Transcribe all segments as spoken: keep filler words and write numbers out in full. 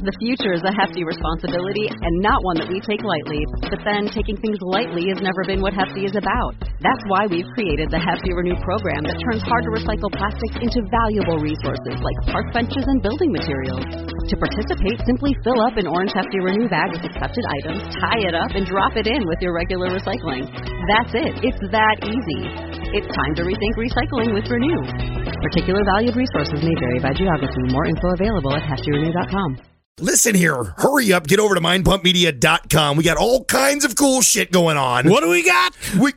The future is a hefty responsibility and not one that we take lightly. But then taking things lightly has never been what Hefty is about. That's why we've created the Hefty Renew program that turns hard-to-recycle plastics into valuable resources like park benches and building materials. To participate, simply fill up an orange Hefty Renew bag with accepted items, tie it up, and drop it in with your regular recycling. That's it. It's that easy. It's time to rethink recycling with Renew. Particular valued resources may vary by geography. More info available at hefty renew dot com. Listen here, hurry up, get over to mind pump media dot com. We got all kinds of cool shit going on. What do we got? We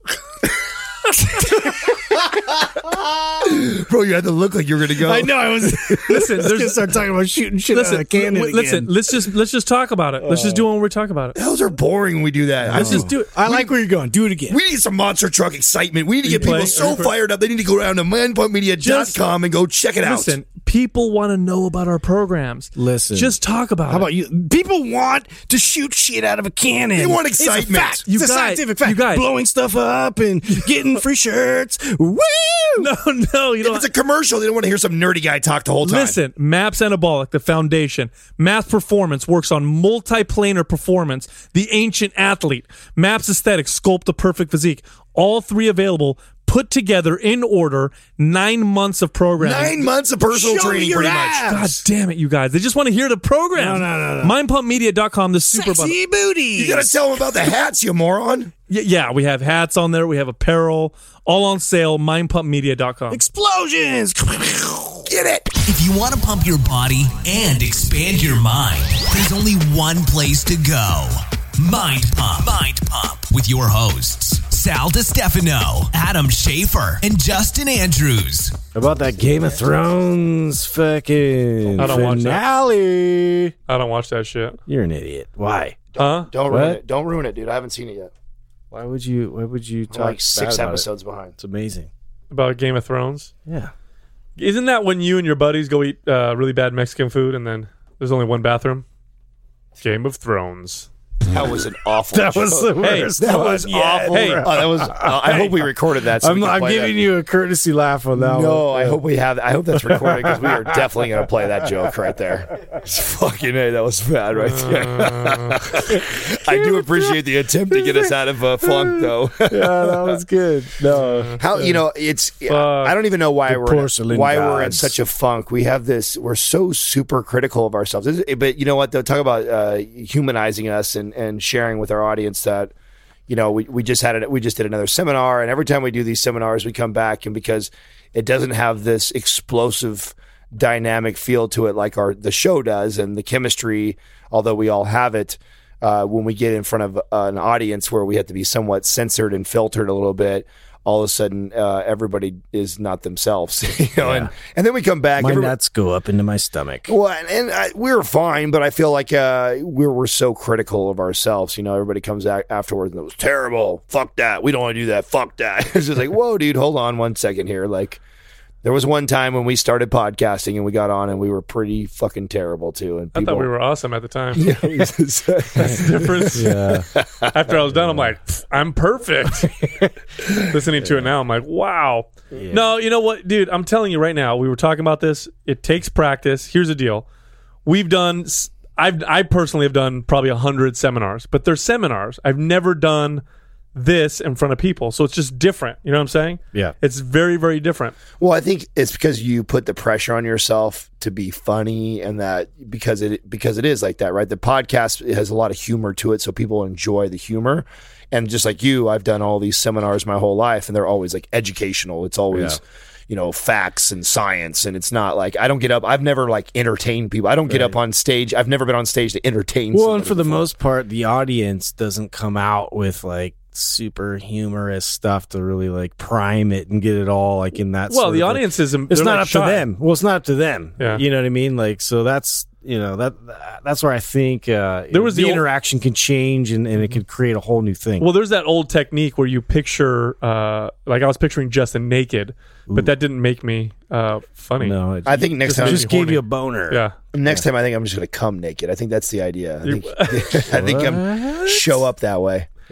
Bro, you had to look like you were going to go. I know. I was. Listen, there's going to start talking about shooting shit listen, out of a cannon l- Listen, again. let's just let's just talk about it. Let's just do it when we're talking about it. Those are boring when we do that. Let's I just do it. I like where you're going. Do it again. We need some monster truck excitement. We need to get Replay. people so fired up. They need to go down to mind pump media dot com and go check it out. Listen, people want to know about our programs. Listen, just talk about How it. about you? People want to shoot shit out of a cannon. They want excitement. It's a fact. You it's guys, a scientific fact. you guys. Blowing stuff up and getting free shirts. Woo! No, no, you If don't. it's a commercial, they don't want to hear some nerdy guy talk the whole time. Listen, MAPS Anabolic, the foundation. Math Performance works on multiplanar performance. The Ancient Athlete. MAPS Aesthetics, sculpt the perfect physique. All three available, put together in order, nine months of programming. Nine months of personal Show training, your pretty ass. much. God damn it, you guys. They just want to hear the program. No, no, no, no. mind pump media dot com, the super bundle. Sexy booty. You got to tell them about the hats, you moron. Yeah, yeah, we have hats on there. We have apparel, all on sale. mind pump media dot com. Explosions. Get it. If you want to pump your body and expand your mind, there's only one place to go. Mind Pump. Mind Pump with your hosts, Sal DiStefano, Adam Schaefer, and Justin Andrews. About that Game of Thrones fucking I don't watch that. finale. I don't watch that shit. You're an idiot. Why? Huh? Don't What? ruin it. Don't ruin it, dude. I haven't seen it yet. Why would you? Why would you I'm talk like six bad about episodes It? behind. It's amazing. About Game of Thrones? Yeah. Isn't that when you and your buddies go eat uh, really bad Mexican food and then there's only one bathroom? Game of Thrones. That was an awful That was the Hey, worst. That one was yet. awful. Hey. Oh, that was. Uh, I hope we recorded that. So I'm, we can I'm play giving that. you a courtesy laugh on that one. No, I hope we have. I hope that's recorded because we are definitely going to play that joke right there. It's fucking hey, that was bad right there. I do appreciate the attempt to get us out of a funk, though. Yeah, that was good. No, How you know it's? Fuck. I don't even know why The we're porcelain why we're in gods. such a funk. We have this. We're so super critical of ourselves. This is- But you know what? They'll talk about uh, humanizing us and, and sharing with our audience that. You know, we, we just had it. We just did another seminar, and every time we do these seminars, we come back, and because it doesn't have this explosive, dynamic feel to it like our the show does, and the chemistry, although we all have it, uh, when we get in front of uh, an audience where we have to be somewhat censored and filtered a little bit, all of a sudden uh, everybody is not themselves. You know, Yeah. and and then we come back. my everybody- nuts go up into my stomach. well, and, and I, we were fine, but I feel like uh, we're we're so critical of ourselves. You know, everybody comes out afterwards and it was terrible. Fuck that. We don't want to do that. Fuck that. It's just like, whoa, dude, hold on one second here. Like, there was one time when we started podcasting and we got on and we were pretty fucking terrible too. And I people, thought we were awesome at the time. Yeah. That's the difference. Yeah. After I was done, I'm like, "Pff, I'm perfect. Listening to it now, I'm like, wow. Yeah. No, you know what, dude? I'm telling you right now, we were talking about this. It takes practice. Here's the deal. We've done, s- I've, I personally have done probably a hundred seminars, but they're seminars. I've never done this in front of people. So it's just different. You know what I'm saying? Yeah. It's very, very different. Well, I think it's because you put the pressure on yourself to be funny, and that because it because it is like that, right? The podcast has a lot of humor to it, so people enjoy the humor. And just like you, I've done all these seminars my whole life, and they're always like educational. It's always, Yeah. you know, facts and science, and it's not like I don't get up. I've never like entertained people. I don't get up on stage. I've never been on stage to entertain. Well, somebody and for the before. most part, the audience doesn't come out with like super humorous stuff to really like prime it and get it all like in that. Well, sort the of, like- audience is, It's they're not like up shy. to them. Well, it's not up to them. Yeah. You know what I mean? Like, so that's, you know, that that's where I think uh, There was the, the old- interaction can change and, and it can create a whole new thing. Well, there's that old technique where you picture, uh, like I was picturing Justin naked, but that didn't make me uh, funny. no, it I think next just, time, just gave horny. you a boner. Yeah. next time, I think I'm just going to come naked. I think that's the idea. I think, I think I'm show up that way. Yeah.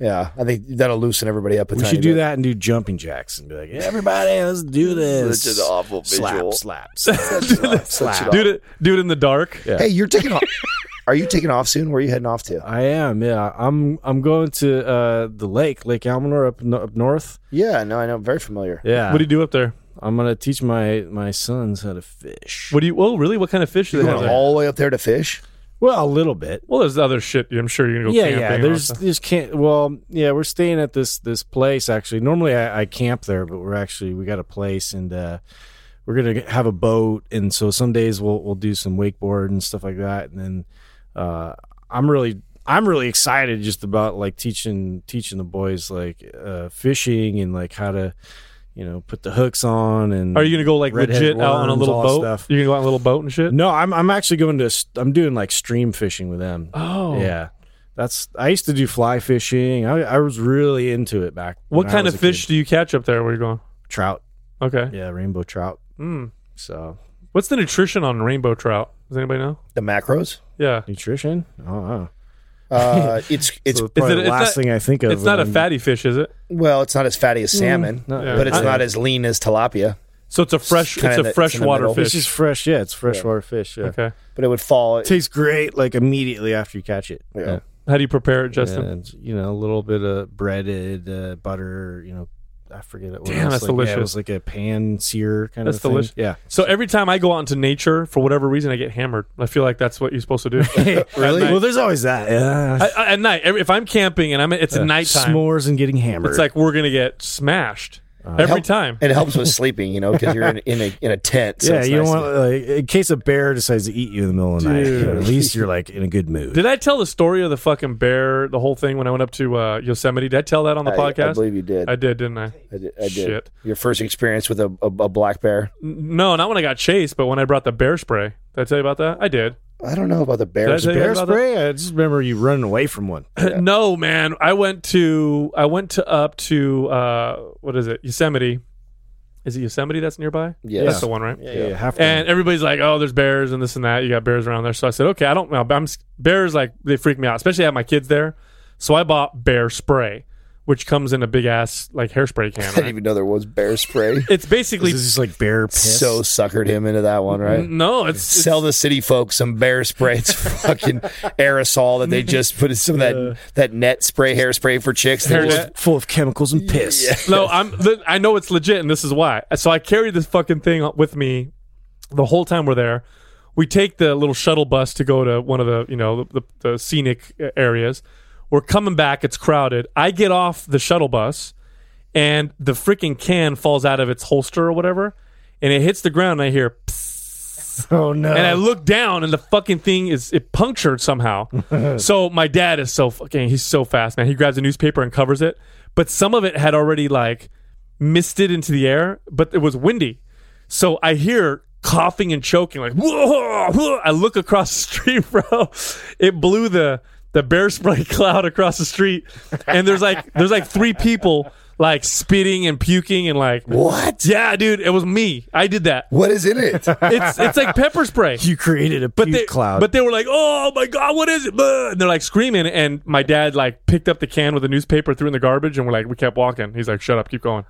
Yeah, I think that'll loosen everybody up a We tiny should do bit. that and do jumping jacks and be like, everybody, let's do this. Such an awful visual. Slap, slap, slap, Such slap. an Do it, do it in the dark. Yeah. Hey, you're taking off. Are you taking off soon? Where are you heading off to? I am, yeah. I'm I'm going to uh, the lake, Lake Almanor up, no, up north. Yeah, no, I know. Very familiar. Yeah. What do you do up there? I'm going to teach my, my sons how to fish. What do you? Oh, really? What kind of fish do You're they have going there? all the way up there to fish? Well, a little bit. Well, there's other shit. I'm sure you're gonna go Yeah, camping. yeah. and all There's that. there's can't. Well, yeah. We're staying at this this place actually. Normally I, I camp there, but we're actually we got a place and uh, we're gonna have a boat. And so some days we'll we'll do some wakeboard and stuff like that. And then uh, I'm really I'm really excited just about like teaching teaching the boys like uh, fishing and like how to you know put the hooks on. And Are you gonna go like redhead legit out on a worms, little all that boat? stuff. You're gonna go out on a little boat and shit. No, I'm I'm actually going to I'm doing like stream fishing with them. Oh, Yeah, that's I used to do fly fishing. I, I was really into it back. What when I kind was of a fish kid. do you catch up there? Where you going? Trout. Okay. Yeah, rainbow trout. Mm. So What's the nutrition on rainbow trout? Does anybody know? The macros? Yeah. nutrition. Oh, wow. Uh, it's it's So probably it- the it's last not- thing I think of. It's not a when I'm- fatty fish, is it? well, it's not as fatty as salmon, not Yeah. but it's I- not as lean as tilapia. So it's a fresh. kinda It's in a the- it's in the freshwater middle. fish. It's just fresh. Yeah, it's freshwater fish. Yeah. Okay. But it would fall. It tastes great like immediately after you catch it. Yeah. How do you prepare it, Justin? And, you know, a little bit of breaded uh, butter. You know, I forget it. What Damn, else. that's like, Yeah, delicious. it was like a pan sear kind That's of thing. delicious. Yeah. So every time I go out into nature, for whatever reason, I get hammered. I feel like that's what you're supposed to do. Really? At night. Well, there's always that. Yeah. I, I, at night, every- if I'm camping and I'm, it's Yeah. nighttime. S'mores and getting hammered. It's like we're gonna get smashed every Help- time. It helps with sleeping, you know, because you're in, in a in a tent. So yeah, it's you nice don't to- want like in case a bear decides to eat you in the middle of the night. You know, at least you're like in a good mood. Did I tell the story of the fucking bear, the whole thing when I went up to uh, Yosemite? Did I tell that on the I, podcast? I believe you did. I did, didn't I? I did. I did. Shit. Your first experience with a, a, a black bear. N- No, not when I got chased, but when I brought the bear spray. Did I tell you about that? I did. I don't know about the bear. Did I tell you Bear about spray? I just remember you running away from one. No, man. I went to I went to up to uh, what is it? Yosemite. Is it Yosemite that's nearby? Yes. That's the one, right? Yeah, yeah. Half And everybody's like, "Oh, there's bears and this and that. You got bears around there." So I said, "Okay, I don't know. I'm bears like they freak me out, especially I have my kids there." So I bought bear spray, which comes in a big ass like hairspray can. I didn't Right? even know there was bear spray. It's basically this is like bear piss. So suckered him into that one, right? no, it's, it's Sell the city folks some bear spray. It's fucking aerosol that they just put in some of that that net spray, hairspray for chicks. They Hair just- net. full of chemicals and piss. no. I'm the, I know it's legit, and this is why. So I carried this fucking thing with me the whole time we're there. We take the little shuttle bus to go to one of the you know the, the, the scenic areas. We're coming back. It's crowded. I get off the shuttle bus, and the freaking can falls out of its holster or whatever, and it hits the ground. And I hear, psst, Oh no! and I look down, and the fucking thing is it punctured somehow. So my dad is so fucking he's so fast, man. He grabs a newspaper and covers it, but some of it had already like misted into the air, but it was windy. So I hear coughing and choking, like whoa, whoa. I look across the street, bro. It blew the the bear spray cloud across the street, and there's like there's like three people like spitting and puking and like What? Yeah, dude, it was me. I did that. What is in it? It's it's like pepper spray. You created a But puke they, cloud. but they were like, "Oh my god, what is it?" Blah. And they're like screaming, and my dad like picked up the can with a newspaper, threw it in the garbage, and we're like, we kept walking. He's like, "Shut up, keep going."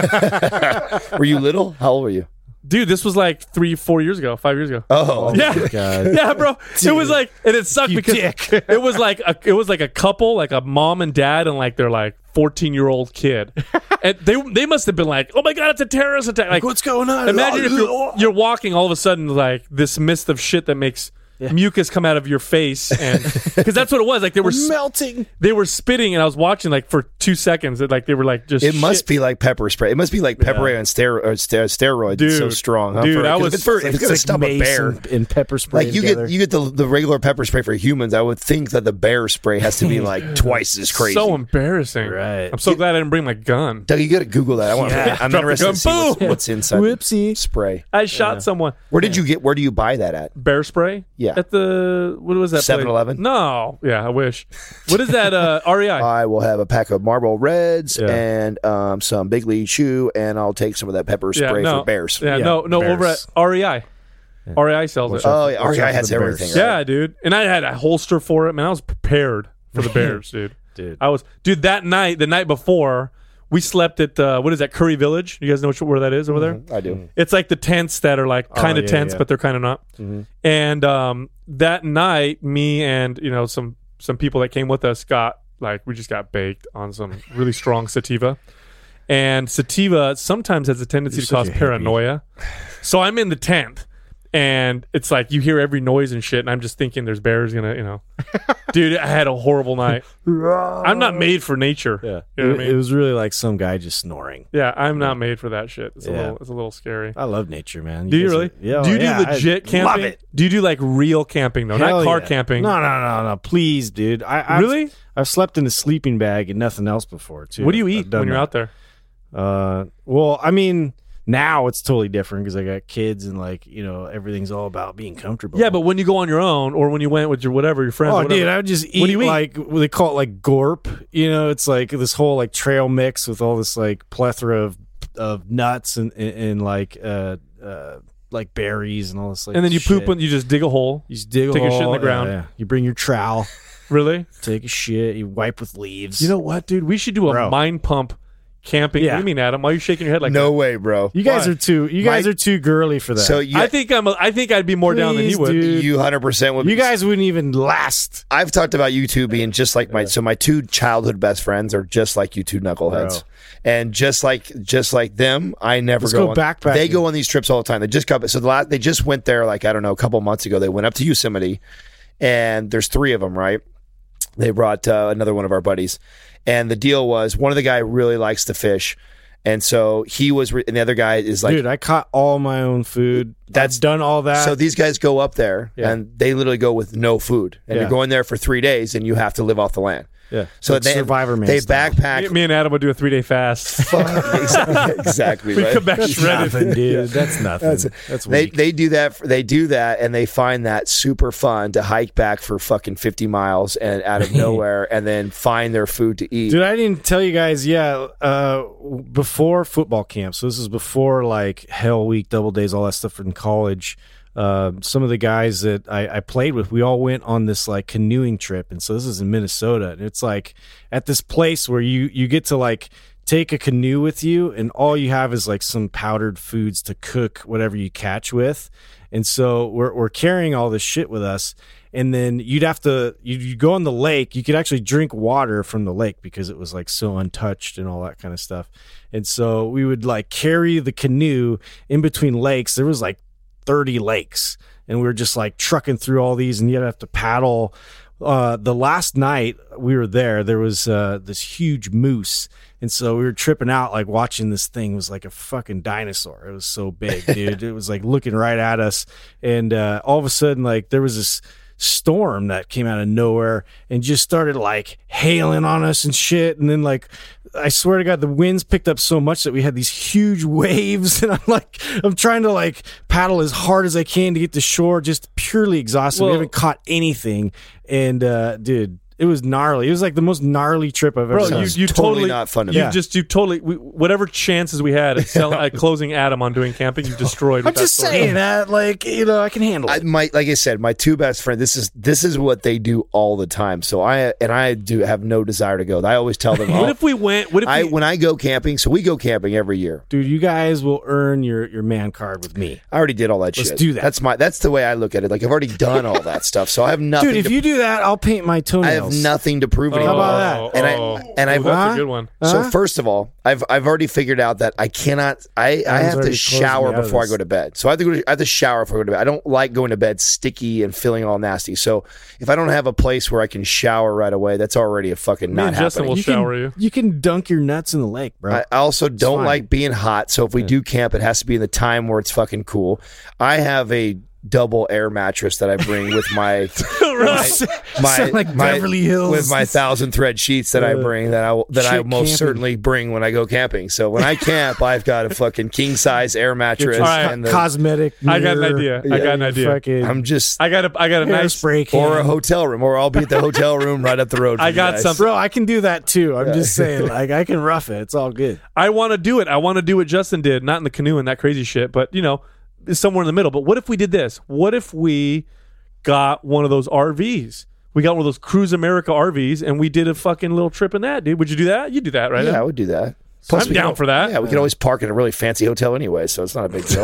Were you little? How old were you? Dude, this was like three, four years ago, five years ago. Oh, yeah, God. yeah, bro. It was like, and it sucked You because dick. it was like a, it was like a couple, like a mom and dad, and like their like fourteen year old kid, and they they must have been like, "Oh my god, it's a terrorist attack!" Like, What's going on? imagine if you're, you're walking, all of a sudden, like this mist of shit that makes mucus come out of your face, and because that's what it was. Like they were s- melting. they were spitting, and I was watching like for two seconds. It, like they were like just. It must shit. be like pepper spray. It must be like pepper spray on stero- or ster- steroids. Dude. It's so strong. Huh? Dude, for, I 'cause was- if it's, for, if It's it's gonna like stop a mace bear. and, and pepper spray Like you together. get you get the the regular pepper spray for humans. I would think that the bear spray has to be like twice as crazy. So embarrassing. Right. I'm so glad I didn't bring my gun. Doug, you got to Google that. I want. Yeah. I'm Drop the interested gun. to see what's, Boom. what's inside Whoopsie. the spray. I shot someone. Where did you get? Where do you buy that at? Bear spray? Yeah. At the what was that? place? seven eleven? No. Yeah, I wish. What is that? Uh, R E I. I will have a pack of Marlboro Reds Yeah. and um, some Big League Chew, and I'll take some of that pepper Yeah, spray no. for bears. Yeah, Yeah, no, no. bears. Over at R E I. R E I sells it. Oh, yeah, Watch R E I out for has the everything. bears. Right? Yeah, dude. And I had a holster for it. Man, I was prepared for the bears, dude. Dude. I was dude that night, the night before, we slept at uh, what is that, Curry Village? You guys know which, where that is over there? I do. It's like the tents that are like kind of yeah, tents, yeah. but they're kind of not. Mm-hmm. And um, that night, me and you know some some people that came with us got like we just got baked on some really strong sativa. And sativa sometimes has a tendency You're to cause such a hippie. paranoia. So I'm in the tent, and it's like you hear every noise and shit, and I'm just thinking there's bears gonna, you know. Dude, I had a horrible night. I'm not made for nature. Yeah, You know it, what I it mean? was really like some guy just snoring. Yeah, I'm not made for that shit. It's a Yeah. little, it's a little scary. I love nature, man. Do you guys really? are- yeah, do you do yeah, legit I camping? Love it. Do you do like real camping though, Hell not car yeah. camping? No, no, no, no. Please, dude. I I've, Really? I've slept in a sleeping bag and nothing else before too. What do you I've eat done when you're that. out there? Uh, well, I mean, now it's totally different because I got kids and like you know everything's all about being comfortable. Yeah, but when you go on your own or when you went with your whatever your friends, Oh, or whatever, dude, I would just eat What do you eat? like what they call it like gorp. You know, it's like this whole like trail mix with all this like plethora of of nuts and and, and like uh uh like berries and all this like. and then you shit. poop when you just dig a hole. You just dig a take a hole, shit in the yeah, ground. yeah. You bring your trowel, Really? take a shit. You wipe with leaves. You know what, dude? We should do a Bro. mind pump camping. Yeah. What do you mean, Adam? Why are you shaking your head like No that? way, bro. you guys Why? are too. You guys My- are too girly for that. So you, I think I'm. A, I think I'd be more down than he Please, would. dude. you one hundred percent would. you guys wouldn't even last. I've talked about you two being just like my. So my two childhood best friends are just like you two knuckleheads, Bro. and just like just like them, I never Let's go, go on, backpacking. They go on these trips all the time. They just got so the last, they just went there like I don't know a couple months ago. They went up to Yosemite, and there's three of them, right? They brought uh, another one of our buddies, and the deal was one of the guy really likes to fish. And so he was, re- and the other guy is like, Dude, I caught all my own food. That's- I've done all that. so these guys go up there Yeah. and they literally go with no food. And Yeah. you're going there for three days and you have to live off the land. yeah. So Like they, Survivor Man they style. backpack. Me, me and Adam would do a three day fast. exactly, exactly we right? come back That's shredded. nothing, dude. That's nothing. That's That's, it. They weak. they do that. They do that, and they find that super fun to hike back for fucking fifty miles and out of nowhere, and then find their food to eat. Dude, I didn't tell you guys. Yeah, uh, before football camp. So this is before like Hell Week, Double Days, all that stuff in college. Uh, some of the guys that I, I played with, we all went on this like canoeing trip, and so this is in Minnesota, and it's like at this place where you you get to like take a canoe with you, and all you have is like some powdered foods to cook whatever you catch with, and so we're we're carrying all this shit with us. And then you'd have to you you go on the lake. You could actually drink water from the lake because it was like so untouched and all that kind of stuff. And so we would like carry the canoe in between lakes. There was like thirty lakes, and we were just like trucking through all these, and you'd have to paddle. Uh, the last night we were there, there was uh, this huge moose, and so we were tripping out, like watching this thing. It was like a fucking dinosaur. It was so big, dude. It was like looking right at us, and uh, all of a sudden, like there was this storm that came out of nowhere and just started like hailing on us and shit. And then like I swear to God, the winds picked up so much that we had these huge waves, and I'm like, I'm trying to like paddle as hard as I can to get to shore, just purely exhausted. Well- we haven't caught anything, and uh, dude, it was gnarly. It was like the most gnarly trip I've ever Bro, done. you, Sounds you totally totally not fun to You me. Yeah. just you totally we, whatever chances we had at, sell, at closing Adam on doing camping, you destroyed. I'm with that just story. saying that, like, you know, I can handle I, it. my like I said, my two best friends. This is this is what they do all the time. So I and I do have no desire to go. I always tell them. What oh, if we went? What if I we, when I go camping? So we go camping every year. Dude, you guys will earn your, your man card with me. I already did all that Let's shit. do that. That's my. That's the way I look at it. Like I've already done all that stuff. So I have nothing. Dude, if to, you do that, I'll paint my I toenails. have nothing to prove Oh, anymore. about that? And I- oh, and oh, I've- that's Huh? a good one. So Huh? first of all, I've I've already figured out that I cannot. I, I Adam's have to already closing shower me out of before I this. go to bed. So I have to go. To, I have to shower before I go to bed. I don't like going to bed sticky and feeling all nasty. So if I don't have a place where I can shower right away, that's already a fucking Me not and Justin happening. will You can- shower you. You can dunk your nuts in the lake, bro. I I also don't fine. like being hot. So if we do camp, it has to be in the time where it's fucking cool. I have a double air mattress that I bring with my my, my, Sound like my- Beverly Hills. with my thousand thread sheets that I Uh, bring that I that I chick most camping. certainly bring when I go camping. So when I camp, I've got a fucking king size air mattress All right. and the, Cosmetic. I got an mirror, idea. I got an idea. Fucking I'm just I got a I got a nice. hairspray can. or a hotel room, or I'll be at the hotel room right up the road. From I you got guys. something. Bro, I can do that too. I'm just saying, like, I can rough it. It's all good. I want to do it. I want to do what Justin did, not in the canoe and that crazy shit, but you know, somewhere in the middle. But what if we did this? What if we got one of those R Vs? we got one of those Cruise America R Vs, and we did a fucking little trip in that, dude. Would you do that? You do that, right? Yeah, I would do that. Plus, I'm we down can- for that. Yeah, we can always park in a really fancy hotel anyway, so it's not a big deal.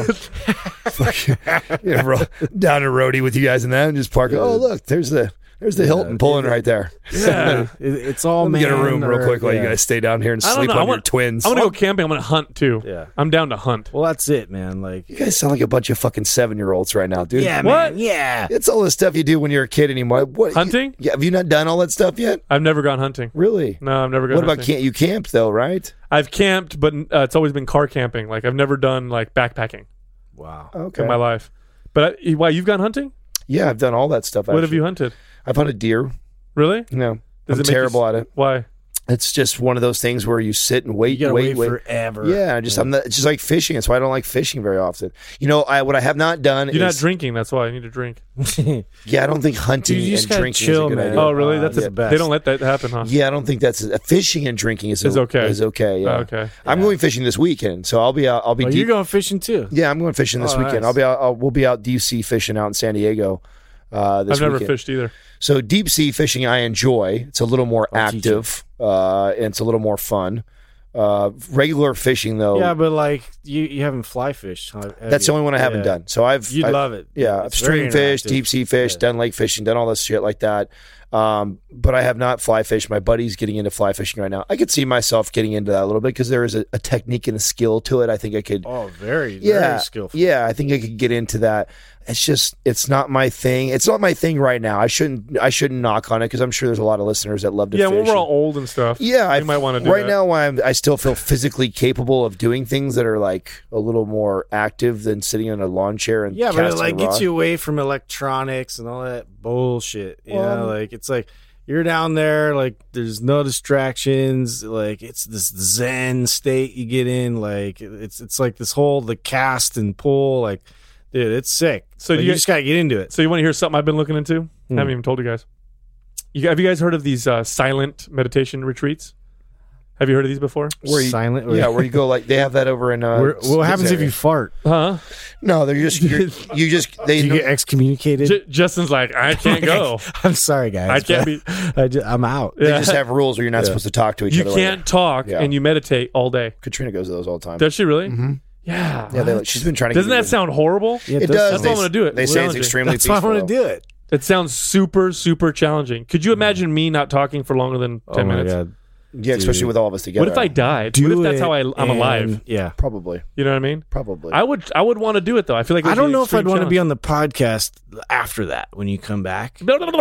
yeah, ro- down to Roadie with you guys and that, and just park. Oh, look, there's the there's the Hilton pulling right there. Yeah. It, it's all Let me man get a room real or- quick while yeah. you guys stay down here and I don't sleep know. on I your want, twins. I want to go camping. I'm going to hunt too. Yeah. I'm down to hunt. Well, that's it, man. Like, You guys sound like a bunch of fucking seven year olds right now, dude. yeah, What? man. Yeah. It's all the stuff you do when you're a kid anymore. What Hunting? Yeah, have you not done all that stuff yet? I've never gone hunting. Really? No, I've never gone What about hunting. camp? You camped though, right? I've camped, but uh, it's always been car camping. Like I've never done like backpacking Wow. Okay. in my life. But I, why you've gone hunting? Yeah, I've done all that stuff. What have actually. you hunted? I've hunted deer. Really? No, Does I'm it make you terrible s- at it. Why? It's just one of those things where you sit and wait, You gotta wait, wait, wait. forever. Yeah, I just I'm not, it's just like fishing. That's why I don't like fishing very often. You know, I what I have not done You're not is drinking. That's why I need to drink. yeah, I don't think hunting Dude, you just and gotta drinking chill, is a good man. idea. Oh, really? Uh, That's it's a, the best. they don't let that happen, huh? Yeah, I don't think that's uh, fishing and drinking is Is okay. Is okay. Yeah. Oh, okay. I'm going fishing this weekend, so I'll be out. I'll be Oh, deep. you're going fishing too. Yeah, I'm going fishing this Oh, weekend. nice. I'll be out. I'll, we'll be out deep sea fishing out in San Diego. Uh, this I've never weekend. fished either. So deep sea fishing, I enjoy. It's a little more I'll teach you. active, uh, and it's a little more fun. Uh, regular fishing, though, Yeah, but like you, you haven't fly fished. Huh? Have that's the you? only one I haven't Yeah. done. So I've You'd I've- love it. Yeah, I've It's very stream fished, interactive. deep sea fish, Yeah. done lake fishing, done all this shit like that. Um, but I have not fly fished. My buddy's getting into fly fishing right now. I could see myself getting into that a little bit because there is a, a technique and a skill to it. I think I could. Oh, very, yeah, very skillful. yeah. I think I could get into that. It's just, it's not my thing. It's not my thing right now. I shouldn't, I shouldn't knock on it because I'm sure there's a lot of listeners that love to Yeah, fish. when we're and- all old and stuff. yeah, I you might want to do right that. now. I'm, I still feel physically capable of doing things that are like a little more active than sitting in a lawn chair and Yeah, but it casting like a gets rod. you away from electronics and all that bullshit. You Well, know, like it's like you're down there, like there's no distractions. Like it's this zen state you get in. Like it's it's like this whole the cast and pull. Like, dude, it's sick. So So do you, you- just gotta get into it. So you want to hear something I've been looking into? I haven't even told you guys. You, have you guys heard of these uh, silent meditation retreats? Have you heard of these before? Where you- Silent. Yeah, where you go like they have that over in. Uh, Where- what happens if area. you fart? Huh? No, they're just you're, you just they. Do you get excommunicated? J- Justin's like, I can't go. I'm sorry, guys. I can't but be. I just, I'm out. they Yeah. just have rules where you're not supposed to talk to each You other. can't talk Yeah. and you meditate all day. Katrina goes to those all the time. Does she really? Mm-hmm. Yeah. Yeah, they, she's been trying to. Doesn't get me that to- sound horrible? Yeah, It does. That's They, why I'm gonna do it. They say it's Challenging. extremely That's why I peaceful. want to do it. It sounds super, super challenging. Could you imagine me not talking for longer than ten oh my minutes? god. Yeah, especially Dude. with all of us together. What if I died? Do what if that's it how I, I'm and- alive? Yeah. Probably, You know what I mean? probably. I would I would want to do it though. I feel like it would I don't be know if I'd extreme want to be challenge. on the podcast after that when you come back.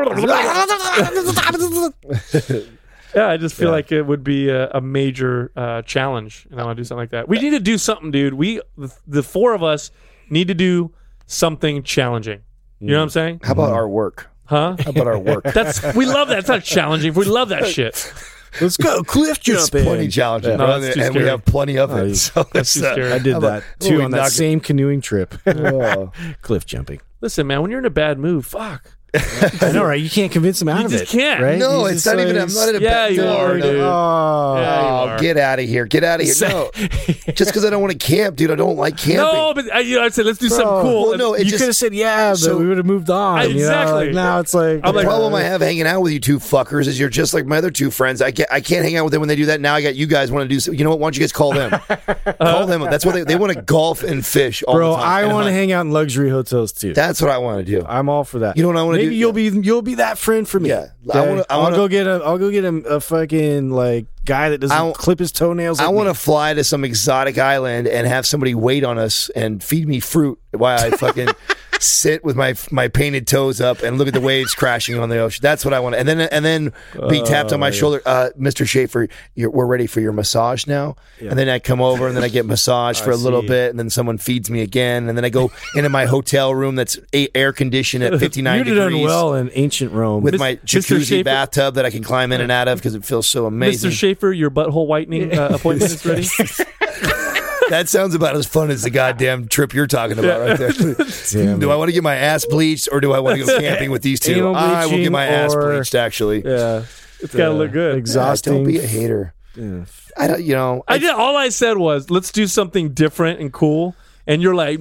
Yeah, I just feel Yeah. like it would be a, a major uh, challenge, and I want to do something like that. We need to do something, dude. We the, the four of us need to do something challenging. You know what I'm saying? How about our work? Huh? How about our work? That's we love that. It's not challenging. We love that shit. Let's go cliff It's jumping. plenty challenging, No, bro, that's too and we scary. have plenty of Oh, it. you- So That's too let's, uh, scary. I did How that about- too we on that knock it- same canoeing trip. Oh. Cliff jumping. Listen, man, when you're in a bad mood, fuck. I know, right? You can't convince him out You of just it. can't. Right? No, He's it's just not even. I'm like- not in a Yeah, bad you no, are, no. dude. Oh. Yeah, you Oh, are. get out of here! Get out of here! No, just because I don't want to camp, dude. I don't like camping. No, but I, you know, I said let's do something Bro. cool. Well, no, it you just- could have said yeah, but so- we would have moved on. I- you know? exactly. Like, now it's like I'm The like- problem I have hanging out with you two fuckers is you're just like my other two friends. I can't, I can't hang out with them when they do that. Now I got you guys want to do. So, you know what? Why don't you guys call them? call them. That's what they they want to golf and fish. All bro, the time I and want to hunt. hang out in luxury hotels too. That's what I want to do. I'm all for that. You know what I wanna Maybe do? you'll Yeah. be you'll be that friend for me. Yeah. I Okay? wanna- I I'll wanna- go get a I'll go get a, a fucking like guy that doesn't I- clip his toenails. I like want me. to fly to some exotic island and have somebody wait on us and feed me fruit while I fucking sit with my my painted toes up and look at the waves crashing on the ocean. That's what I want. And then and then be tapped on my shoulder, uh, Mister Schaefer, you're, we're ready for your massage now. And then I come over and then I get massaged for a little see. bit, and then someone feeds me again, and then I go into my hotel room that's a- air conditioned at fifty-nine You'd have degrees. done well in ancient Rome. With Mis- my Mister jacuzzi Schaefer- bathtub that I can climb in and out of because it feels so amazing. Mister Schaefer, your butthole whitening uh, appointment is ready. That sounds about as fun as the goddamn trip you're talking about right there. Damn Do it. I want to get my ass bleached or do I want to go camping with these two? Anal I will get bleaching my ass or- bleached, actually. yeah, It's got to look good. Yeah, exhausting. don't be a hater. Yeah. I don't, you know, I did. All I said was, let's do something different and cool. and you're like,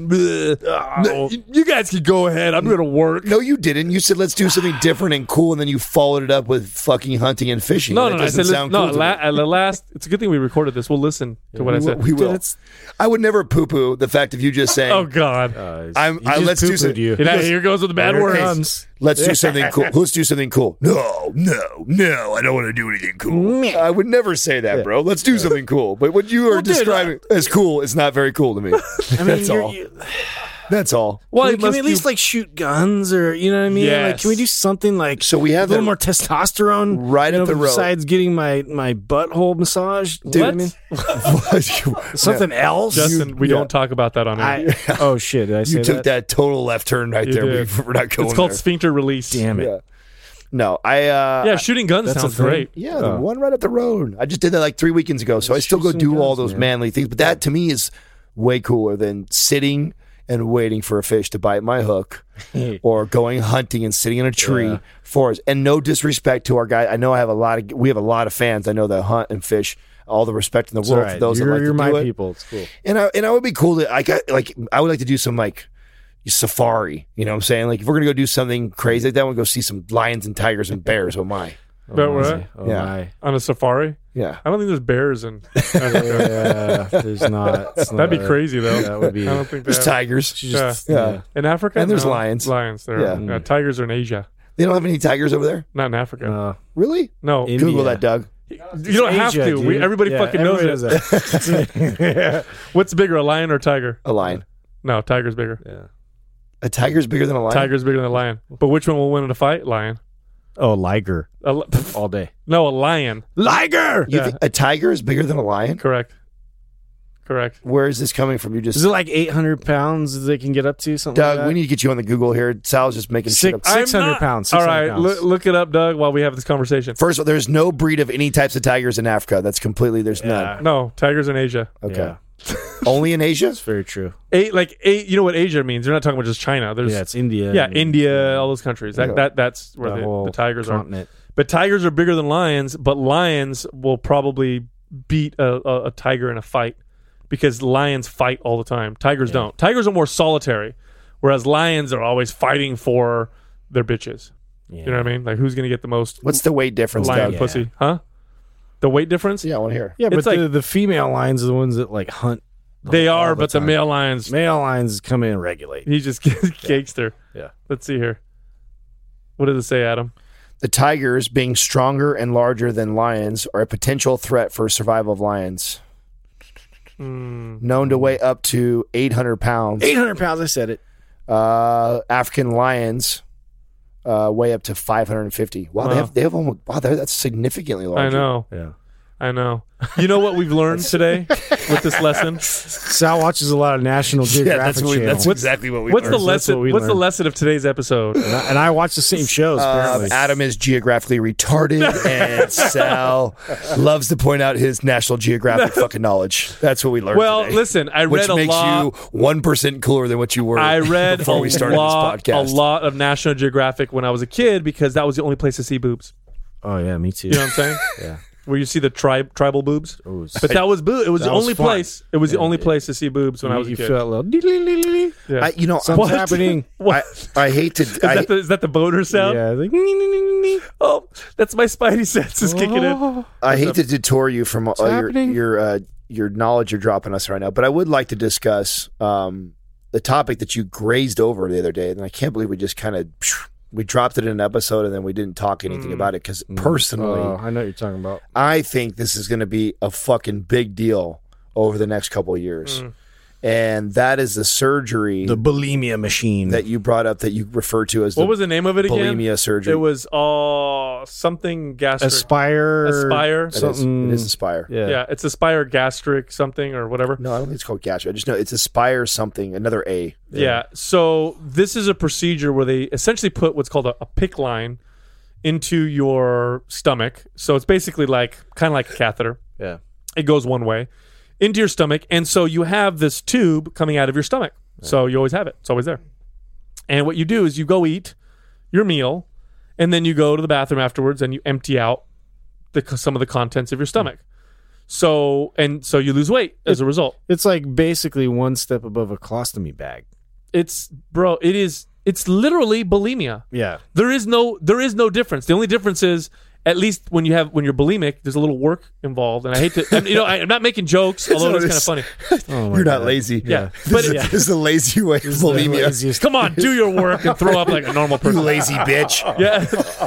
oh, you guys can go ahead. I'm going to work. No, you didn't. You said let's do something different and cool, and then you followed it up with fucking hunting and fishing. No, That no, no. I doesn't said, sound no. cool to La- me. at the last, it's a good thing we recorded this. We'll listen to what I We said. will. We will. I would never poo-poo the fact of you just saying, Oh God. Uh, I'm- he I- just let's do poo-pooed some- you. Yeah, here goes with the bad Here words. comes. let's do something cool. Let's do something cool. No, no, no. I don't want to do anything cool. I would never say that, bro. Let's do something cool. But what you are Well, dude, describing as cool is not very cool to me. I mean, That's you're, all. you, That's all. Well, can we, can we at least like shoot guns, or you know what I mean? Yes. Like, can we do something like So we have a little that- more testosterone Right you up know, the road. besides getting my my butthole massage? Do you know what I mean? Something else? Justin, we yeah. don't talk about that on air. I, oh shit! Did I say You took that? that total left turn right You there. did. We, we're not going It's called there. sphincter release. Damn it! Yeah. No, I. Uh, Yeah, shooting guns That's sounds a thing? great. Yeah, the Oh. one right up the road. I just did that like three weekends ago, so I still go shoot do some all guns, those man. manly things. But that to me is way cooler than sitting and waiting for a fish to bite my hook, or going hunting and sitting in a tree Yeah. for us. And no disrespect to our guy. I know I have a lot of we have a lot of fans. I know that hunt and fish. All the respect in the It's world all right. for those You're, that like you're to my do it. people. It's cool. And I and I would be cool to I got like I would like to do some like safari. You know what I'm saying? Like if we're gonna go do something crazy like that, we'll go see some lions and tigers and bears. Oh my. But oh, what? my. Oh, Yeah. my. On a safari? Yeah. I don't think there's bears in. Yeah, there's not. It's That'd be not- crazy though. That would be. I don't think There's that. tigers. She just- Yeah. yeah. In Africa? And there's No. lions. Lions there. Yeah. Yeah. Tigers are in Asia, They don't have any tigers over there? not in Africa. Uh, Really? no, In- Google India. that, Doug. you don't have Asia, to. We, dude. everybody Yeah, fucking everybody knows knows it. that. What's bigger, a lion or a tiger? A lion. No, tiger's bigger. Yeah. A tiger's bigger than a lion? Tiger's bigger than a lion. But which one will win in a fight? Lion. Oh, liger A li- all day. no, a lion. Liger. You Yeah. think a tiger is bigger than a lion? Correct. Correct. Where is this coming from? You just Is it like eight hundred pounds they can get up to? Something Doug, like that? we need to get you on the Google here. Sal's just making shit Six- up. six hundred I'm not- pounds, All six hundred right, pounds. look, look it up, Doug, while we have this conversation. First of all, there's no breed of any types of tigers in Africa. That's completely, there's none. No, tigers in Asia. Okay. Yeah, Only in Asia? it's very true. Eight, like eight. You know what Asia means? You're not talking about just China. There's Yeah, it's India. yeah, and India, all those countries. That Yeah. that that's where the the, whole the tigers are. continent. But tigers are bigger than lions. But lions will probably beat a, a, a tiger in a fight because lions fight all the time. Tigers don't. Tigers are more solitary, whereas lions are always fighting for their bitches. Yeah. You know what I mean? Like who's gonna get the most What's the weight difference, lion Doug? Yeah. pussy? Huh? The weight difference? Yeah, I want to hear. Yeah, but It's like- the, the female lions are the ones that like hunt. They all are, the but the time. male lions, Male lions come in and regulate. he just cakes her. Yeah. Let's see here. What does it say, Adam? The tigers, being stronger and larger than lions, are a potential threat for survival of lions. Mm. Known to weigh up to eight hundred pounds. Eight hundred pounds. I said it. Uh, African lions uh, weigh up to five hundred fifty. Wow, they Wow. have they have almost wow, they're- that's significantly larger. I know. Yeah. I know. You know what we've learned today with this lesson? Sal watches a lot of National Yeah, Geographic that's, what we, channel. that's exactly what we What's the learned. That's lesson? what we What's the learned. lesson of today's episode? and, I, and I watch the same shows. Uh, Apparently, Adam is geographically retarded, and Sal loves to point out his National Geographic fucking knowledge. That's what we learned. Well, today. listen, I which read a makes lot. you one percent cooler than what you were. I read before a we started lot, this podcast. a lot of National Geographic when I was a kid because that was the only place to see boobs. oh yeah, me too. You know what I'm saying? Yeah. Where you see the tribe tribal boobs. Ooh, But that was boo. It was That the was only fun. place. It was the Yeah, only yeah. place to see boobs when I was a you kid. feel a little. dee-lee-lee-lee-lee. Yeah. I, you know, Something's I, happening. I, I hate to. Is I, that the is that the boner sound? Yeah, like, nee-nee-nee-nee-nee. Oh, that's my spidey senses kicking in. Oh. I hate to detour you from all your happening? your uh, your knowledge you're dropping us right now, but I would like to discuss um, the topic that you grazed over the other day, and I can't believe we just kind of we dropped it in an episode and then we didn't talk anything about it because personally, Oh, I know what you're talking about. I think this is going to be a fucking big deal over the next couple of years, and that is the surgery The bulimia machine. that you brought up that you refer to as What the was the name of it again? bulimia surgery. It was uh something gastric. Aspire. Aspire. It is. Something. It is Aspire. Yeah. Yeah, it's Aspire gastric something or whatever. No, I don't think it's called gastric. I just know it's Aspire something. Another A. Yeah. So this is a procedure where they essentially put what's called a, a PICC line into your stomach. So it's basically like kind of like a catheter. Yeah. It goes one way into your stomach, and so you have this tube coming out of your stomach. So you always have it. It's always there. And what you do is you go eat your meal, and then you go to the bathroom afterwards, and you empty out the some of the contents of your stomach. So and so you lose weight as a result. It's like basically one step above a colostomy bag. It's bro, it is it's literally bulimia. Yeah. There is no there is no difference. The only difference is at least when you have when you're bulimic, there's a little work involved, and I hate to. And, you know, I, I'm not making jokes, although it's kind of funny. Oh You're not God. lazy. Yeah, This, but is, yeah. this is the lazy way of bulimia. Laziest- Come on, do your work and throw up like a normal You person. lazy bitch. Yeah,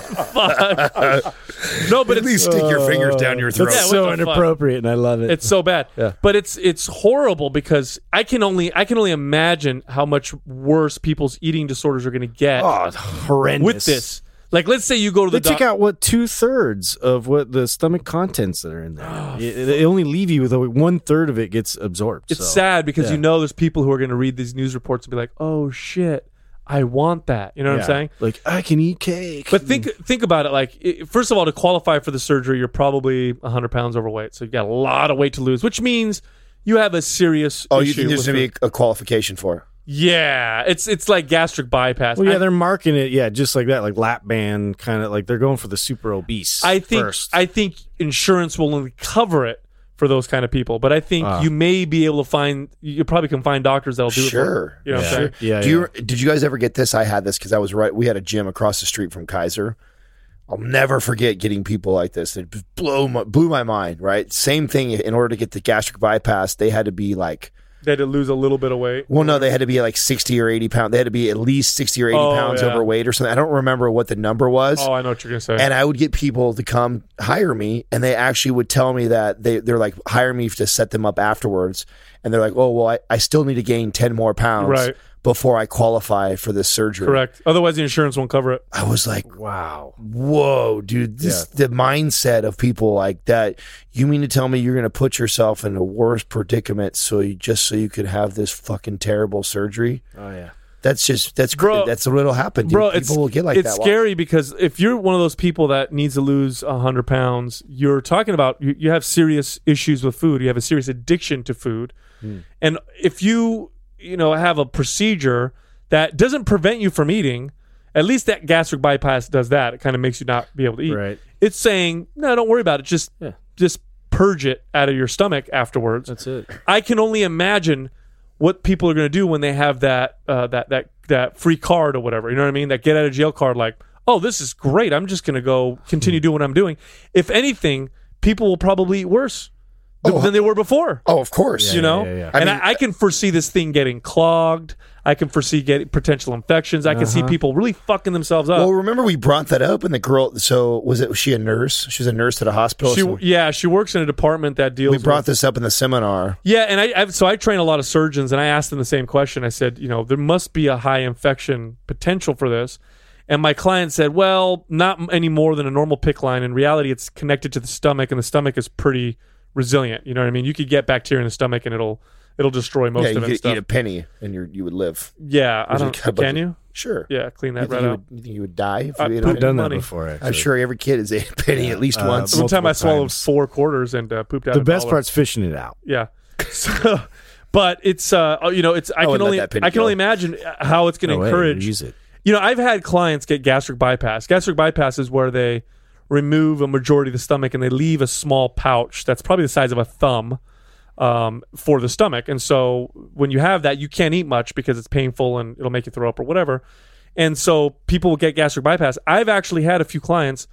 fuck. No, but At it's least stick your fingers down your throat. That's Yeah, what so the fuck? inappropriate, and I love it. it's so bad. Yeah. But it's it's horrible because I can only I can only imagine how much worse people's eating disorders are going to get oh, horrendous. with this. Like, let's say you go to the They doc- take out what two thirds of what the stomach contents that are in there. It- they only leave you with one third of it gets absorbed. It's so. sad because yeah. you know there's people who are going to read these news reports and be like, "Oh shit, I want that." You know what Yeah. I'm saying? Like I can eat cake. But think think about it. Like, i- first of all, to qualify for the surgery, you're probably one hundred pounds overweight, so you've got a lot of weight to lose, which means you have a serious. Oh, you issue think there's with going to food. be a, a qualification for it? Yeah, it's it's like gastric bypass. well, yeah, I, they're marking it, yeah, just like that, like lap band, kind of like they're going for the super obese. I think first. I think insurance will only cover it for those kind of people, but I think Ah. you may be able to find. You probably can find doctors that'll do it. For Sure. you. You know what I'm yeah. saying? Yeah, Do you yeah. did you guys ever get this? I had this because I was right. We had a gym across the street from Kaiser. I'll never forget getting people like this. It blew my, blew my mind. Right, same thing. In order to get the gastric bypass, they had to be like. They had to lose a little bit of weight. Well, no, they had to be like sixty or eighty pounds. They had to be at least sixty or eighty Oh, pounds yeah. overweight or something. I don't remember what the number was. Oh, I know what you're gonna say. And I would get people to come hire me, and they actually would tell me that they, they're like, hire me to set them up afterwards. And they're like, oh, well, I, I still need to gain ten more pounds Right. before I qualify for this surgery. Correct. Otherwise, the insurance won't cover it. I was like, wow. whoa, dude, this the mindset of people like that. You mean to tell me you're going to put yourself in a worse predicament so you just so you could have this fucking terrible surgery? Oh yeah. That's just that's Bro- that's what'll happen, dude. Bro, People it's, will get like it's that. scary because if you're one of those people that needs to lose one hundred pounds, you're talking about you, you have serious issues with food. You have a serious addiction to food. Hmm. And if you, you know, have a procedure that doesn't prevent you from eating, at least that gastric bypass does that. It kind of makes you not be able to eat. Right. It's saying, no, don't worry about it. Just, Yeah. just purge it out of your stomach afterwards. That's it. I can only imagine what people are going to do when they have that uh, that that that free card or whatever. You know what I mean? That get out of jail card. Like, oh, this is great. I'm just going to go continue doing what I'm doing. If anything, people will probably eat worse th- Oh, than they were before. Oh, of course. you know, yeah, yeah. and I mean- I, I can foresee this thing getting clogged. I can foresee getting potential infections. I can see people really fucking themselves up. Well, remember we brought that up, and the girl. So was it? Was she a nurse? She was a nurse at a hospital. she, So yeah, she works in a department that deals. we brought with, this up in the seminar. Yeah, and I I've, so I train a lot of surgeons, and I asked them the same question. I said, you know, there must be a high infection potential for this, and my client said, well, not m- any more than a normal PICC line. In reality, it's connected to the stomach, and the stomach is pretty resilient. You know what I mean? You could get bacteria in the stomach, and it'll it'll destroy most Yeah, of you it. and could stuff. eat a penny, and you you would live. yeah, I Was it don't. kind of like Can a- you? Sure. Yeah, clean You that think, right you out. would, you think you would die if I- you ate a I've I've penny? done money. that before. Actually. I'm sure every kid has ate a penny at least Uh, once. One time I multiple swallowed times. four quarters and uh, pooped out The a best dollar. part's fishing it out. Yeah. So, but it's uh oh, you know it's I, I can wouldn't let only that penny I can go. only imagine how it's going to No way, encourage. use it. You know, I've had clients get gastric bypass. Gastric bypass is where they remove a majority of the stomach and they leave a small pouch that's probably the size of a thumb um, for the stomach. And so when you have that, you can't eat much because it's painful and it'll make you throw up or whatever. And so people will get gastric bypass. I've actually had a few clients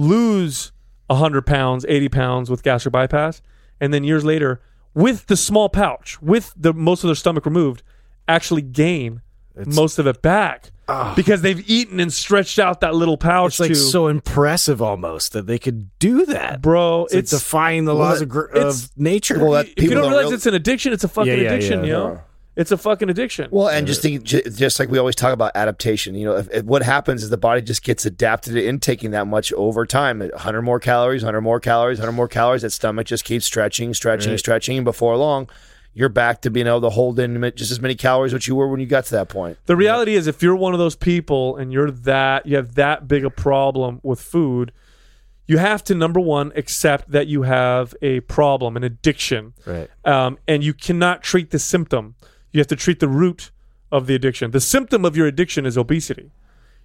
lose one hundred pounds, eighty pounds with gastric bypass. And then years later, with the small pouch, with the most of their stomach removed, actually gain most of it back because they've eaten and stretched out that little pouch. It's like to, so impressive almost that they could do that, bro. It's, like It's, defying the well, laws that- of, gr- it's- of nature. Well, that if you people don't don't realize real- it's an addiction, it's a fucking Yeah, yeah, addiction. yeah. You know, it's a fucking addiction. Well, and just think, ju- just like we always talk about adaptation, you know, if, if what happens is the body just gets adapted to intaking that much over time. one hundred more calories, one hundred more calories, one hundred more calories. That stomach just keeps stretching, stretching, Right. stretching. And before long, you're back to being able to hold in just as many calories as you were when you got to that point. The reality is, if you're one of those people and you're that, you have that big a problem with food, you have to, number one, accept that you have a problem, an addiction. Right. Um, and you cannot treat the symptom. You have to treat the root of the addiction. The symptom of your addiction is obesity.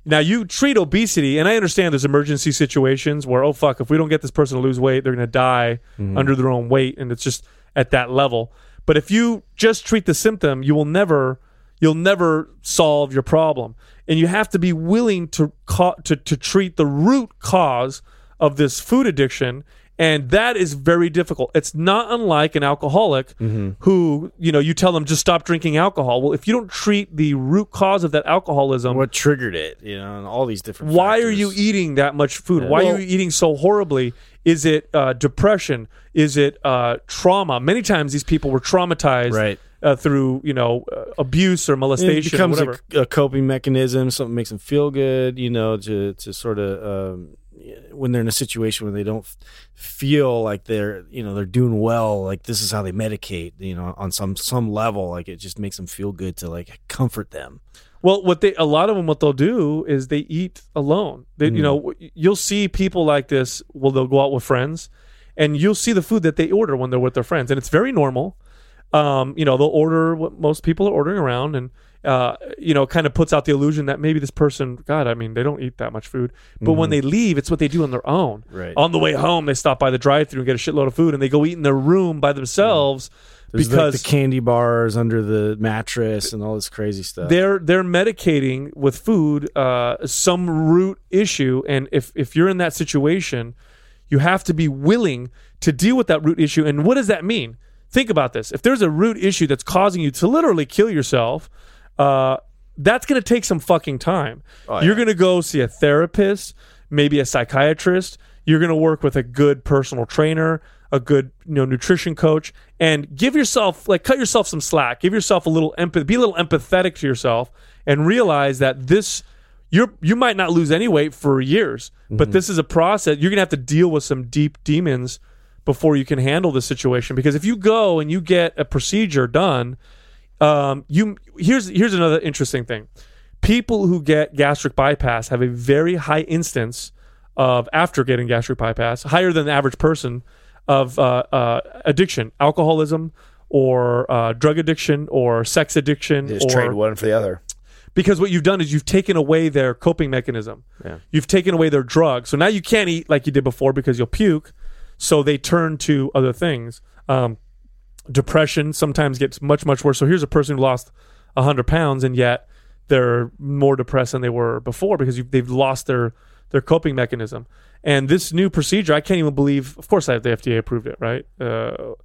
Now, you treat obesity, and I understand there's emergency situations where, oh, fuck, if we don't get this person to lose weight, they're going to die mm-hmm. under their own weight, and it's just at that level. But if you just treat the symptom, you will never, you'll never solve your problem. And you have to be willing to co- to, to treat the root cause of this food addiction. And that is very difficult. It's not unlike an alcoholic mm-hmm. who, you know, you tell them just stop drinking alcohol. Well, if you don't treat the root cause of that alcoholism, what triggered it, you know, and all these different why factors. Are you eating that much food? Yeah. Why well, are you eating so horribly? Is it uh, depression? Is it uh, trauma? Many times these people were traumatized right. uh, through, you know, uh, abuse or molestation. It becomes or whatever. A, a coping mechanism, something makes them feel good, you know, to, to sort of... Um, when they're in a situation where they don't feel like they're, you know, they're doing well, like this is how they medicate, you know, on some some level, like it just makes them feel good to like comfort them. Well, what they a lot of them what they'll do is they eat alone. They, mm. you know, you'll see people like this. Well, they'll go out with friends, and you'll see the food that they order when they're with their friends, and it's very normal. Um, you know, they'll order what most people are ordering around, and uh, you know, kind of puts out the illusion that maybe this person, God, I mean, they don't eat that much food. But mm-hmm. when they leave, it's what they do on their own. Right. On the way home, they stop by the drive-thru and get a shitload of food, and they go eat in their room by themselves mm. because like the candy bars under the mattress and all this crazy stuff. They're they're medicating with food uh, some root issue, and if if you're in that situation, you have to be willing to deal with that root issue. And what does that mean? Think about this. If there's a root issue that's causing you to literally kill yourself, uh, that's going to take some fucking time. Oh, yeah. You're going to go see a therapist, maybe a psychiatrist. You're going to work with a good personal trainer, a good, you know, nutrition coach, and give yourself, like, cut yourself some slack. Give yourself a little empathy. Be a little empathetic to yourself, and realize that this, you're you might not lose any weight for years, mm-hmm. but this is a process. You're going to have to deal with some deep demons before you can handle the situation. Because if you go and you get a procedure done, um, you here's here's another interesting thing. People who get gastric bypass have a very high instance of, after getting gastric bypass, higher than the average person, of uh, uh, addiction, alcoholism, or uh, drug addiction, or sex addiction. They just or, trade one for the other. Because what you've done is you've taken away their coping mechanism. Yeah. You've taken away their drug. So now you can't eat like you did before because you'll puke. So they turn to other things. Um, depression sometimes gets much, much worse. So here's a person who lost one hundred pounds, and yet they're more depressed than they were before because you've, they've lost their, their coping mechanism. And this new procedure, I can't even believe, of course I have the F D A approved it, right? Uh,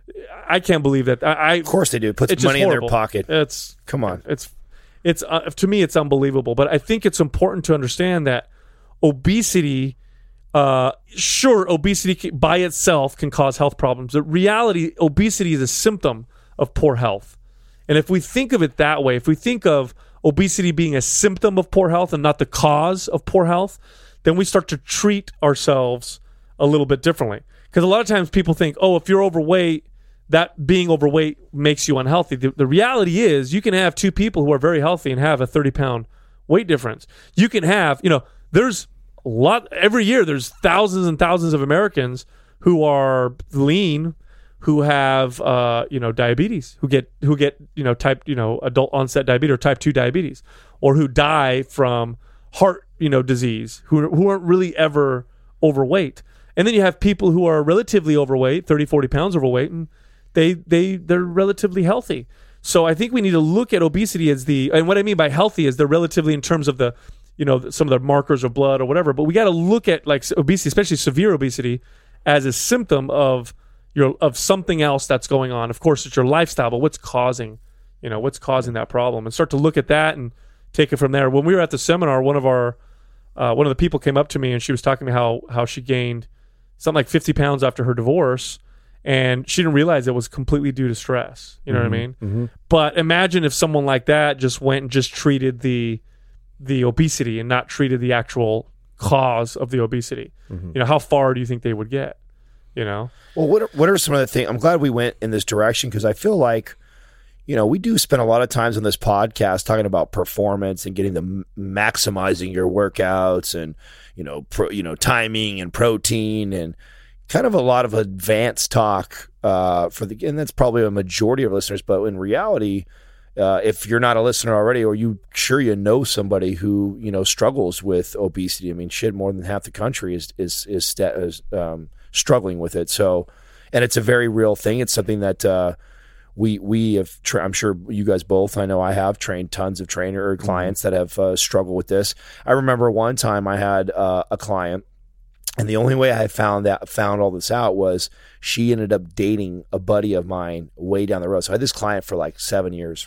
I can't believe that. I, I Of course they do. It puts money in their pocket. It's Come on. It's, it's uh, to me, it's unbelievable. But I think it's important to understand that obesity... Uh, sure, obesity by itself can cause health problems. The reality, obesity is a symptom of poor health. And if we think of it that way, if we think of obesity being a symptom of poor health and not the cause of poor health, then we start to treat ourselves a little bit differently. Because a lot of times people think, oh, if you're overweight, that being overweight makes you unhealthy. The, the reality is you can have two people who are very healthy and have a thirty pound weight difference. You can have, you know, there's a lot every year. There's thousands and thousands of Americans who are lean, who have uh, you know diabetes, who get who get you know type you know adult onset diabetes or type two diabetes, or who die from heart you know disease, who who aren't really ever overweight. And then you have people who are relatively overweight, thirty, forty pounds overweight, and they they they're relatively healthy. So I think we need to look at obesity as the, and what I mean by healthy is they're relatively in terms of the, you know, some of the markers of blood or whatever. But we got to look at like obesity, especially severe obesity, as a symptom of your of something else that's going on. Of course, it's your lifestyle, but what's causing, you know, what's causing that problem, and start to look at that and take it from there. When we were at the seminar, one of our uh, one of the people came up to me and she was talking about how how she gained something like fifty pounds after her divorce. And she didn't realize it was completely due to stress. You know mm-hmm, what I mean? Mm-hmm. But imagine if someone like that just went and just treated the the obesity and not treated the actual cause of the obesity. Mm-hmm. You know, how far do you think they would get? You know? Well, what are, what are some of the things? I'm glad we went in this direction because I feel like, you know, we do spend a lot of times on this podcast talking about performance and getting the maximizing your workouts and, you know, pro, you know, timing and protein and kind of a lot of advanced talk uh, for the, and that's probably a majority of listeners, but in reality, uh, if you're not a listener already, or you sure you know somebody who you know struggles with obesity. I mean, shit, more than half the country is is is, st- is um, struggling with it. So, and it's a very real thing. It's something that uh, we we have. Tra- I'm sure you guys both. I know I have trained tons of trainer or clients mm-hmm. that have uh, struggled with this. I remember one time I had uh, a client. And the only way I found that found all this out was she ended up dating a buddy of mine way down the road. So I had this client for like seven years.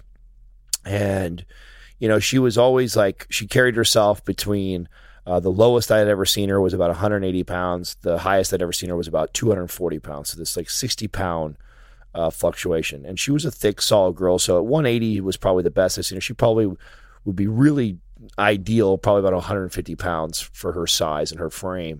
And, you know, she was always like, she carried herself between uh, the lowest I had ever seen her was about one hundred eighty pounds. The highest I'd ever seen her was about two hundred forty pounds. So this like sixty pound uh, fluctuation. And she was a thick, solid girl. So at one eighty was probably the best I've seen her. She probably would be really ideal, probably about one hundred fifty pounds for her size and her frame.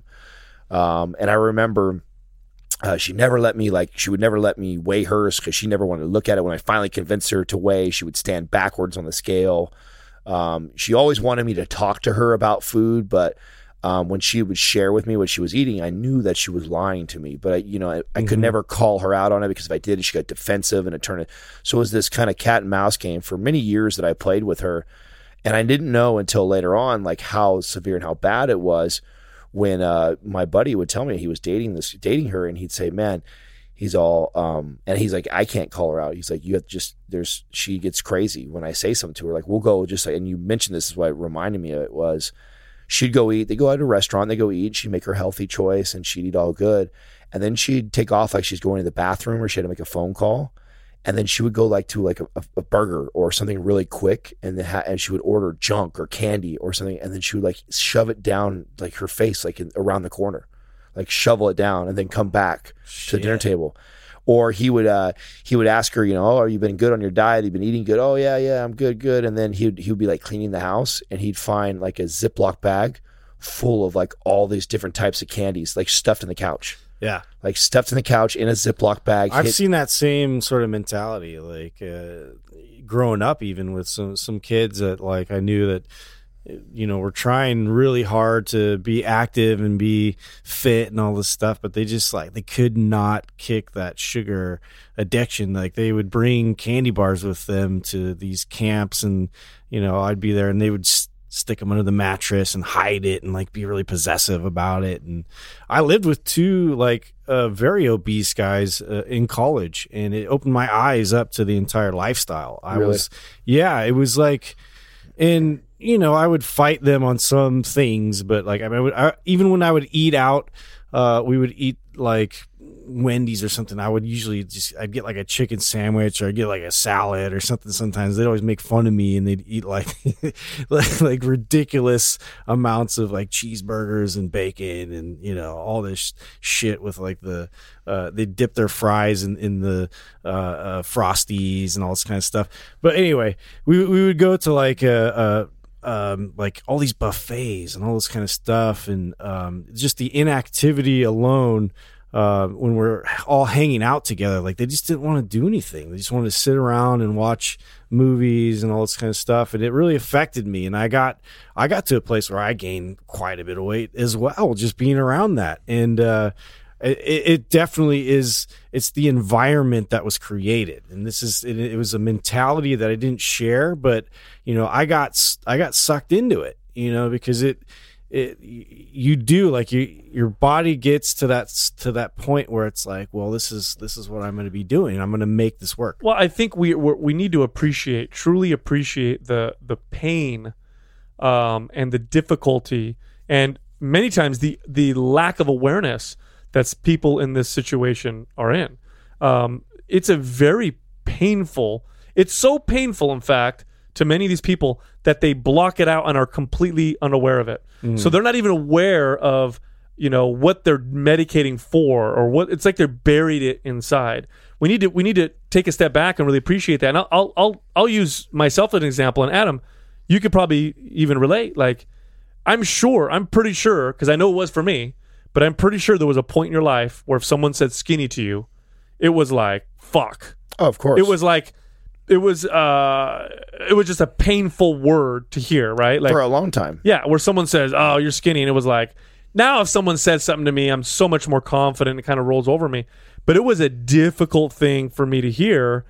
Um, and I remember uh, she never let me, like, she would never let me weigh hers because she never wanted to look at it. When I finally convinced her to weigh, she would stand backwards on the scale. Um, she always wanted me to talk to her about food, but um, when she would share with me what she was eating, I knew that she was lying to me. But, I, you know, I, I mm-hmm. could never call her out on it because if I did, she got defensive and it turned it. So it was this kind of cat and mouse game for many years that I played with her. And I didn't know until later on, like, how severe and how bad it was. When uh, my buddy would tell me he was dating this, dating her, and he'd say, "Man, he's all," um, and he's like, "I can't call her out." He's like, "You have to just there's she gets crazy when I say something to her. Like, we'll go just like." And you mentioned this is what reminded me of it was, she'd go eat. They go out to a restaurant. They go eat. She'd make her healthy choice, and she'd eat all good. And then she'd take off like she's going to the bathroom, or she had to make a phone call. And then she would go like to like a, a burger or something really quick, and then ha- and she would order junk or candy or something, and then she would like shove it down like her face, like in, around the corner, like shovel it down, and then come back Shit. to the dinner table. Or he would uh, he would ask her, you know, oh, are you been good on your diet? You've been eating good? Oh yeah, yeah, I'm good, good. And then he would he would be like cleaning the house, and he'd find like a Ziploc bag full of like all these different types of candies, like stuffed in the couch. Yeah. Like stuffed in the couch in a Ziploc bag. I've hit- seen that same sort of mentality, like uh, growing up even with some, some kids that like I knew that, you know, were trying really hard to be active and be fit and all this stuff, but they just like, they could not kick that sugar addiction. Like they would bring candy bars with them to these camps and, you know, I'd be there and they would st- stick them under the mattress and hide it and like be really possessive about it. And I lived with two like uh, very obese guys uh, in college, and it opened my eyes up to the entire lifestyle. I really? was, yeah, it was like, and you know, I would fight them on some things, but like I mean, I would, I, even when I would eat out, uh, we would eat like Wendy's or something. I would usually just I'd get like a chicken sandwich or I'd get like a salad or something. Sometimes they'd always make fun of me and they'd eat like like, like ridiculous amounts of like cheeseburgers and bacon and you know all this shit with like the uh they dip their fries in in the uh, uh Frosties and all this kind of stuff. But anyway, we we would go to like a, a Um, like all these buffets and all this kind of stuff, and um, just the inactivity alone uh, when we're all hanging out together, like they just didn't want to do anything. They just wanted to sit around and watch movies and all this kind of stuff, and it really affected me. And I got I got to a place where I gained quite a bit of weight as well, just being around that. And uh, it, it definitely is. It's the environment that was created, and this is it, it was a mentality that I didn't share, but you know, I got I got sucked into it, you know, because it it you do like you your body gets to that to that point where it's like, well, this is this is what I'm going to be doing. I'm going to make this work. Well, I think we we're, we need to appreciate, truly appreciate the the pain, um, and the difficulty, and many times the the lack of awareness that people in this situation are in. Um, it's a very painful. It's so painful, in fact, to many of these people that they block it out and are completely unaware of it. Mm. So they're not even aware of, you know, what they're medicating for, or what it's like they're buried it inside. We need to we need to take a step back and really appreciate that. And I'll I'll I'll, I'll use myself as an example. And Adam, you could probably even relate. Like, I'm sure, I'm pretty sure, because I know it was for me, but I'm pretty sure there was a point in your life where if someone said skinny to you, it was like, fuck. Oh, of course. It was like, it was uh, it was just a painful word to hear, right? Like, for a long time. Yeah, where someone says, oh, you're skinny. And it was like, now if someone says something to me, I'm so much more confident. It kind of rolls over me. But it was a difficult thing for me to hear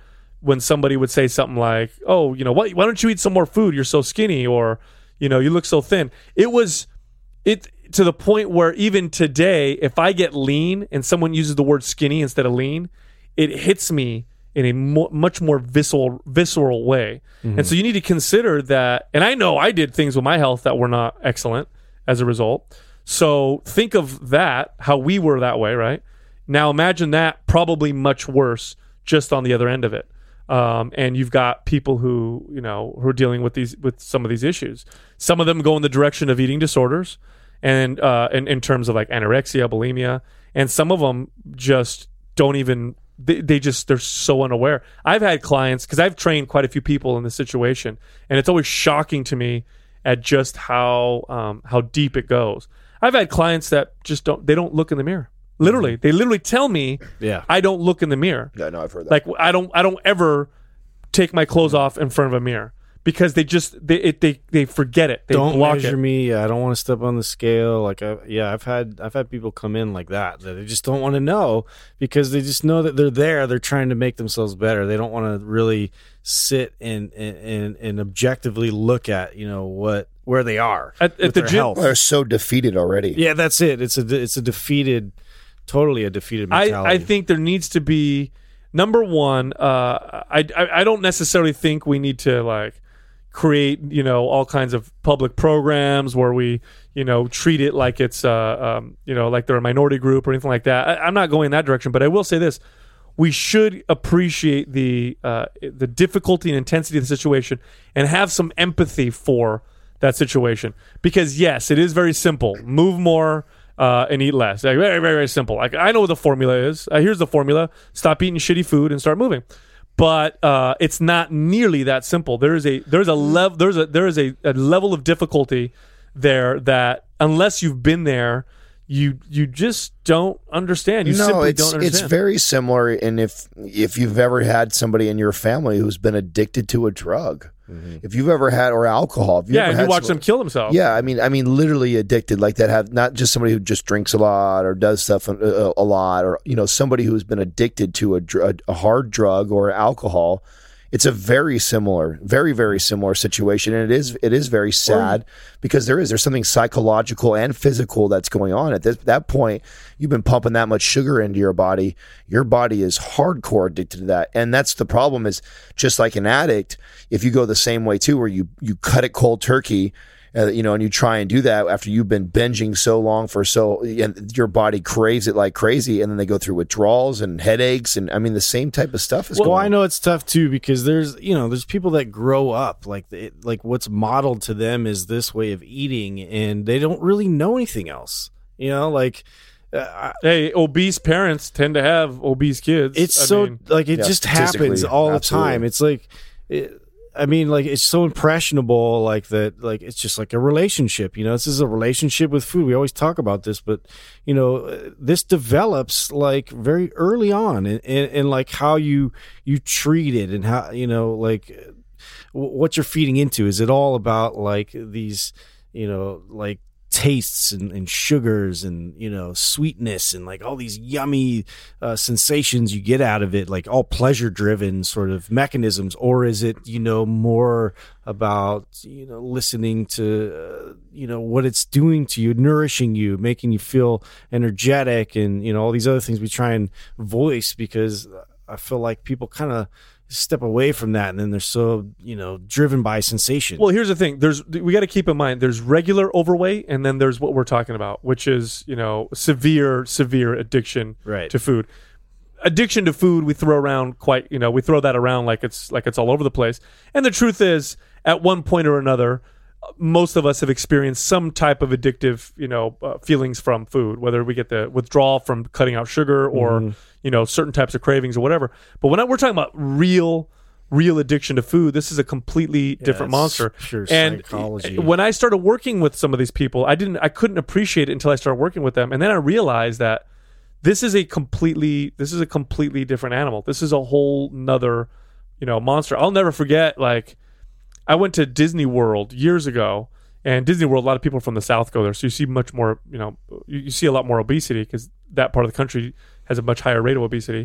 when somebody would say something like, oh, you know, why, why don't you eat some more food? You're so skinny, or, you know, you look so thin. It was it to the point where even today, if I get lean and someone uses the word skinny instead of lean, it hits me in a mo- much more visceral visceral way. Mm-hmm. And so you need to consider that. And I know I did things with my health that were not excellent as a result. So think of that, how we were that way, right? Now imagine that probably much worse just on the other end of it. Um, and you've got people who, you know, who are dealing with these, with some of these issues. Some of them go in the direction of eating disorders and, uh, in, in terms of like anorexia, bulimia, and some of them just don't even, they, they just, they're so unaware. I've had clients, cause I've trained quite a few people in this situation, and it's always shocking to me at just how, um, how deep it goes. I've had clients that just don't, they don't look in the mirror. Literally, they literally tell me, yeah, I don't look in the mirror. Yeah, no, I've heard that. Like I don't, I don't ever take my clothes off in front of a mirror because they just, they, it, they, they forget it. They don't block measure it. me. I don't want to step on the scale. Like, I, yeah, I've had, I've had people come in like that that they just don't want to know because they just know that they're there. They're trying to make themselves better. They don't want to really sit and and and objectively look at, you know, what where they are at, at the gym. Health. They're so defeated already. Yeah, that's it. It's a it's a defeated. Totally a defeated mentality. I, I think there needs to be, number one, uh, I, I I don't necessarily think we need to like create, you know, all kinds of public programs where we, you know, treat it like it's, uh, um, you know, like they're a minority group or anything like that. I, I'm not going in that direction, but I will say this. We should appreciate the uh, the difficulty and intensity of the situation and have some empathy for that situation. Because, yes, it is very simple. Move more. Uh, and eat less. Like, very, very, very simple. Like, I know what the formula is. Uh, here's the formula. Stop eating shitty food and start moving. But uh, it's not nearly that simple. There is a there's a level there's a there is a, a level of difficulty there that unless you've been there, you you just don't understand. You no, simply it's, don't understand. it's very similar. And if if you've ever had somebody in your family who's been addicted to a drug, mm-hmm. if you've ever had or alcohol, if you yeah, ever and had you watch somebody, them kill themselves. Yeah, I mean, I mean, literally addicted like that. Have not just somebody who just drinks a lot or does stuff a, a lot, or you know, somebody who's been addicted to a, dr- a hard drug or alcohol. It's a very similar, very, very similar situation, and it is it is very sad because there is there's something psychological and physical that's going on at this, that point. You've been pumping that much sugar into your body. Your body is hardcore addicted to that, and that's the problem. Is just like an addict, if you go the same way too, where you you cut it cold turkey. Uh, you know, and you try and do that after you've been binging so long for so, and your body craves it like crazy, and then they go through withdrawals and headaches, and I mean the same type of stuff is well, going on. I know it's tough too because there's you know there's people that grow up like it, like what's modeled to them is this way of eating, and they don't really know anything else. You know, like. Uh, hey, obese parents tend to have obese kids. It's I so mean, like it yeah, just happens all the absolutely. time. It's like. It, I mean, like, it's so impressionable, like, that, like, it's just like a relationship, you know, this is a relationship with food. We always talk about this, but, you know, this develops, like, very early on in, in, in like, how you, you treat it and how, you know, like, what you're feeding into. Is it all about, like, these, you know, like, tastes and, and sugars and, you know, sweetness and like all these yummy uh, sensations you get out of it, like all pleasure driven sort of mechanisms? Or is it, you know, more about, you know, listening to, uh, you know, what it's doing to you, nourishing you, making you feel energetic and, you know, all these other things we try and voice because I feel like people kind of step away from that and then they're so, you know, driven by sensation. Well, here's the thing. There's we got to keep in mind there's regular overweight and then there's what we're talking about, which is, you know, severe, severe addiction right. to food. Addiction to food, we throw around quite, you know, we throw that around like it's like it's all over the place. And the truth is, at one point or another, most of us have experienced some type of addictive, you know, uh, feelings from food, whether we get the withdrawal from cutting out sugar or, mm-hmm. you know, certain types of cravings or whatever. But when I, we're talking about real, real addiction to food, this is a completely yeah, different monster. Pure and psychology. When I started working with some of these people, I didn't, I couldn't appreciate it until I started working with them. And then I realized that this is a completely, this is a completely different animal. This is a whole nother, you know, monster. I'll never forget, like, I went to Disney World years ago, and Disney World, a lot of people from the South go there, so you see much more, you know, you, you see a lot more obesity because that part of the country has a much higher rate of obesity.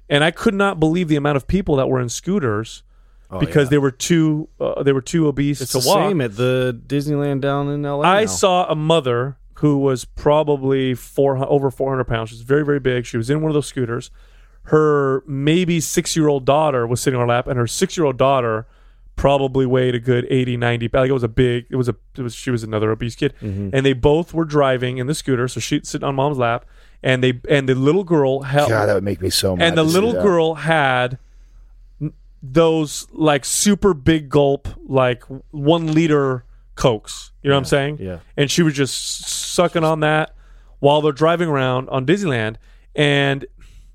and I could not believe the amount of people that were in scooters Oh, because yeah. they were too uh, they were too obese It's to the walk. same at the Disneyland down in L A. I now. saw a mother who was probably four over four hundred pounds. She was very, very big. She was in one of those scooters. Her maybe six-year-old daughter was sitting on her lap, and her six-year-old daughter probably weighed a good eighty, ninety. Like it was a big, it was a, it was, she was another obese kid. Mm-hmm. And they both were driving in the scooter. So she's sitting on mom's lap, and they, and the little girl held, God, that would make me so mad. and the to see little that. girl had n- those like super big gulp, like one liter Cokes. You know what I'm saying? yeah. And she was just sucking on that while they're driving around on Disneyland. And,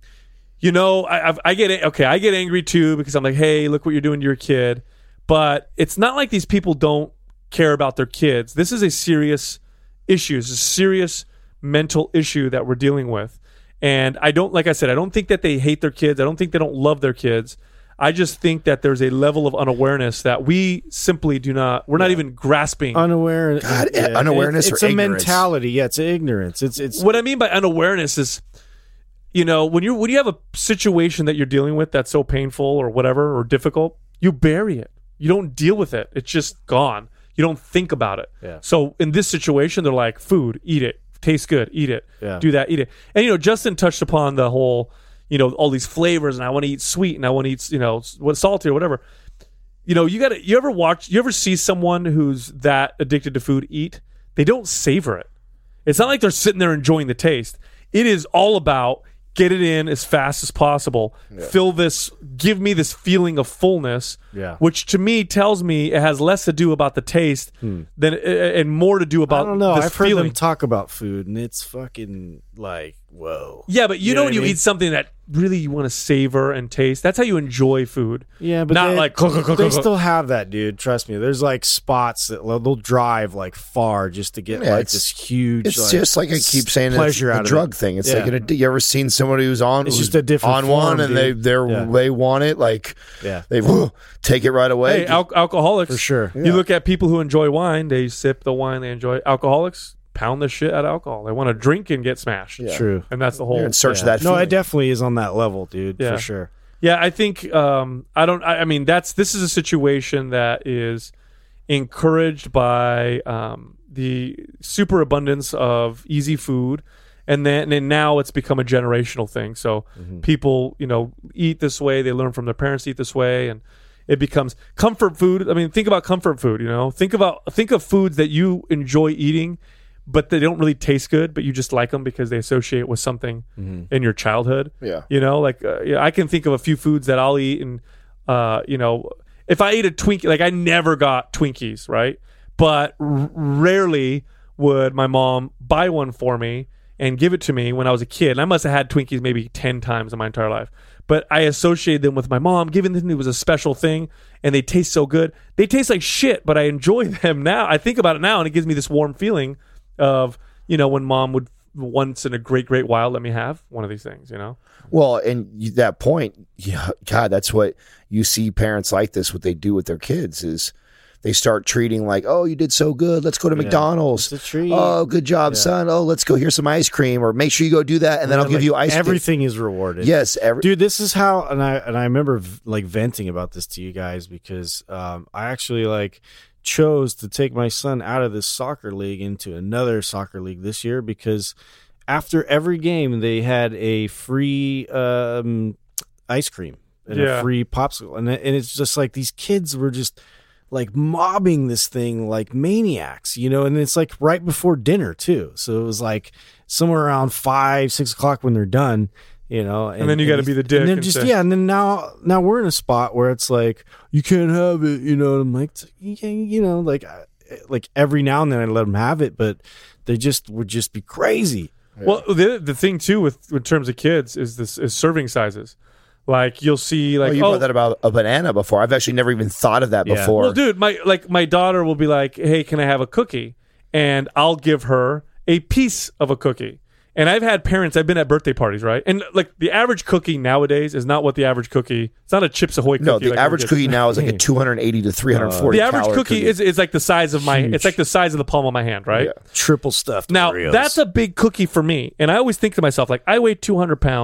you know, I, I've, I get, okay, I get angry too because I'm like, hey, look what you're doing to your kid. But it's not like these people don't care about their kids. This is a serious issue. It's a serious mental issue that we're dealing with. And I don't, like I said, I don't think that they hate their kids. I don't think they don't love their kids. I just think that there's a level of unawareness that we simply do not, we're not even grasping. unaware. God, unawareness it, it's or a ignorance? mentality. Yeah, it's ignorance. It's it's What I mean by unawareness is, you know, when you when you have a situation that you're dealing with that's so painful or whatever or difficult, you bury it. You don't deal with it. It's just gone. You don't think about it. Yeah. So in this situation, they're like, food, eat it. Tastes good, eat it. Yeah. Do that, eat it. And, you know, Justin touched upon the whole, you know, all these flavors, and I want to eat sweet, and I want to eat, you know, what salty or whatever. You know, you got to, you ever watch, you ever see someone who's that addicted to food eat? They don't savor it. It's not like they're sitting there enjoying the taste. It is all about get it in as fast as possible. Yeah. Fill this, give me this feeling of fullness, Yeah. which to me tells me it has less to do about the taste hmm. than and more to do about I don't know. this I've heard feeling. them talk about food, and it's fucking like, whoa. Yeah, but you, You know know when what you I mean? eat something that really you want to savor and taste, that's how you enjoy food. Yeah, but not they, like cluck, cluck, cluck, they cluck. still have that, dude. Trust me. There's like spots that they'll they'll drive like far just to get Yeah, like it's- this huge. It's like, just like I keep saying, pleasure it's out a of drug it. thing. It's Yeah. like, a, you ever seen somebody who's on? It's who's just a different on form, one, and they dude. they Yeah. they want it. Like, Yeah. they whew, take it right away. Hey, al- alcoholics For sure. You look at people who enjoy wine; they sip the wine they enjoy. Alcoholics pound the shit out of alcohol. They want to drink and get smashed. Yeah. True. And that's the whole. You're in search Yeah. of that. No, feeling. it definitely is on that level, dude. Yeah. For sure. Yeah, I think um, I don't. I, I mean, that's this is a situation that is encouraged by um, the superabundance of easy food, and then and now it's become a generational thing. So Mm-hmm. people, you know, eat this way. They learn from their parents to eat this way, and it becomes comfort food. I mean, think about comfort food. You know, think about think of foods that you enjoy eating, but they don't really taste good, but you just like them because they associate with something Mm-hmm. in your childhood. Yeah. You know, like uh, yeah, I can think of a few foods that I'll eat, and uh, you know, if I ate a Twinkie, like I never got Twinkies, right? But r- rarely would my mom buy one for me and give it to me when I was a kid. And I must have had Twinkies maybe ten times in my entire life. But I associated them with my mom, given that it was a special thing, and they taste so good. They taste like shit, but I enjoy them now. I think about it now, and it gives me this warm feeling of, you know, when mom would once in a great, great while let me have one of these things, you know? Well, and you- that point, yeah, God, that's what you see parents like this. What they do with their kids is they start treating like, oh, you did so good. Let's go to McDonald's. It's a treat. Oh, good job, son. Oh, let's go. Here's some ice cream, or make sure you go do that, and then I'll give Like, you ice cream. Everything is rewarded. Yes, every, Dude, this is how, and I and I remember v- like venting about this to you guys because um, I actually like chose to take my son out of this soccer league into another soccer league this year because after every game they had a free um, ice cream and Yeah. a free popsicle, and it- and it's just like these kids were just like mobbing this thing like maniacs, you know, and it's like right before dinner too. So it was like somewhere around five, six o'clock when they're done, you know. And, then you gotta be the dick And then and just say- yeah, and then now now we're in a spot where it's like you can't have it, you know. And I'm like, yeah, you know, like I- like every now and then I let them have it, but they just would just be crazy. Well, the the thing too with in terms of kids is this is serving sizes. Like you'll see, like oh, you oh, brought that about a banana before. I've actually never even thought of that Yeah. before. well, dude, my like my daughter will be like, "Hey, can I have a cookie?" And I'll give her a piece of a cookie. And I've had parents. I've been at birthday parties, right? And like the average cookie nowadays is not what the average cookie. It's not a Chips Ahoy cookie. no, the like average we get. cookie now is like a two hundred eighty to three hundred forty. The average calorie cookie, is is like the size of my. Huge. It's like the size of the palm of my hand, right? Yeah. Triple stuffed Now Oreos. that's a big cookie for me, and I always think to myself, like, I weigh two hundred pounds.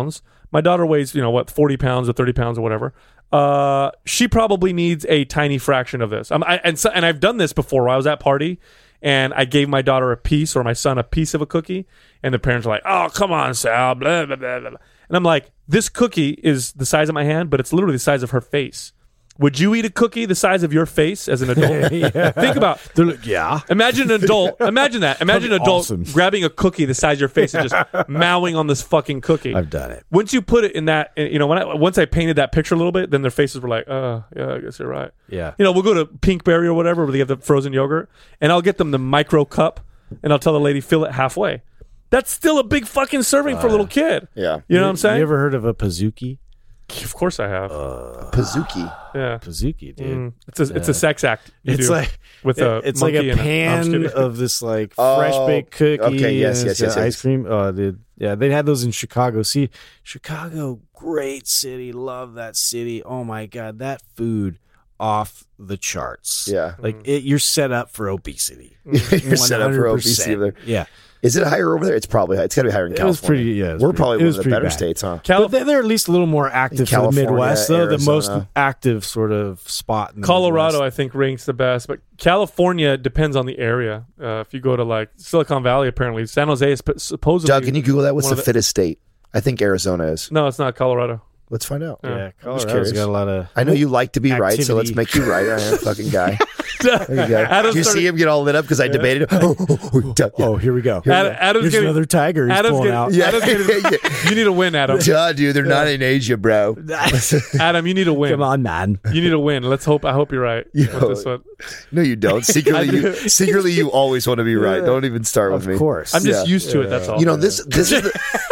My daughter weighs, you know, what, forty pounds or thirty pounds or whatever. Uh, she probably needs a tiny fraction of this. Um, I, and so, and I've done this before. Where I was at party and I gave my daughter a piece or my son a piece of a cookie, and the parents are like, "Oh, come on, Sal." Blah blah blah blah. And I'm like, "This cookie is the size of my hand, but it's literally the size of her face. Would you eat a cookie the size of your face as an adult?" Yeah. Think about. They're like, yeah. Imagine an adult. Imagine that. Imagine an adult awesome. grabbing a cookie the size of your face and just mowing on this fucking cookie. I've done it. Once you put it in that, you know, when I, once I painted that picture a little bit, then their faces were like, "Oh, yeah, I guess you're right." Yeah. You know, we'll go to Pinkberry or whatever where they have the frozen yogurt, and I'll get them the micro cup, and I'll tell the lady, fill it halfway. That's still a big fucking serving for a little kid. Yeah. You know what I'm saying? You ever heard of a Pizookie? Of course I have. Pizookie. yeah. Pizookie, dude. Mm. It's a it's a sex act. You It's do like with a it's like monkey a and I'm pan just kidding. of this like Oh, fresh baked cookie. okay, yes, and yes, it's yes, got yes. ice cream. Oh, dude, yeah, they had those in Chicago. See, Chicago, great city, love that city. Oh my god, that food off the charts. Yeah. like it, you're set up for obesity. You're set up for one hundred percent. obesity over there. Yeah, Is it higher over there? It's probably high. It's got to be higher in It was California. pretty- yeah, it was We're pretty- probably it one was of the pretty better bad. states, huh? Cali- but they're, they're at least a little more active for the California, Midwest, though. The most Arizona. active sort of spot. In the Colorado, Midwest. I think, ranks the best, but California depends on the area. Uh, if you go to like Silicon Valley, apparently San Jose is p- supposedly. Doug, can you Google that? What's one the of the- fittest state? I think Arizona is. No, It's not Colorado. Let's find out. Yeah, curious. Colorado's got a lot of. I know you like to be right, so let's Activity. make you right. I am a fucking guy. There you go. Adam Did you started- see him get all lit up because I debated him? Oh, oh, oh, duh, yeah. Oh, here we go. Adam, Adam's Here's getting, another tiger. He's Adam's pulling getting, out. Yeah. Adam's getting- you need to win, Adam. Duh, dude, they're not in Asia, bro. Adam, you need to win. Come on, man. You need to win. Let's hope. I hope you're right with Yo. this one. No, you don't. Secretly, you secretly you always want to be right. Don't even start with Of me. course. I'm just Yeah. used to it. That's all. You know this. This is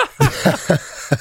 the,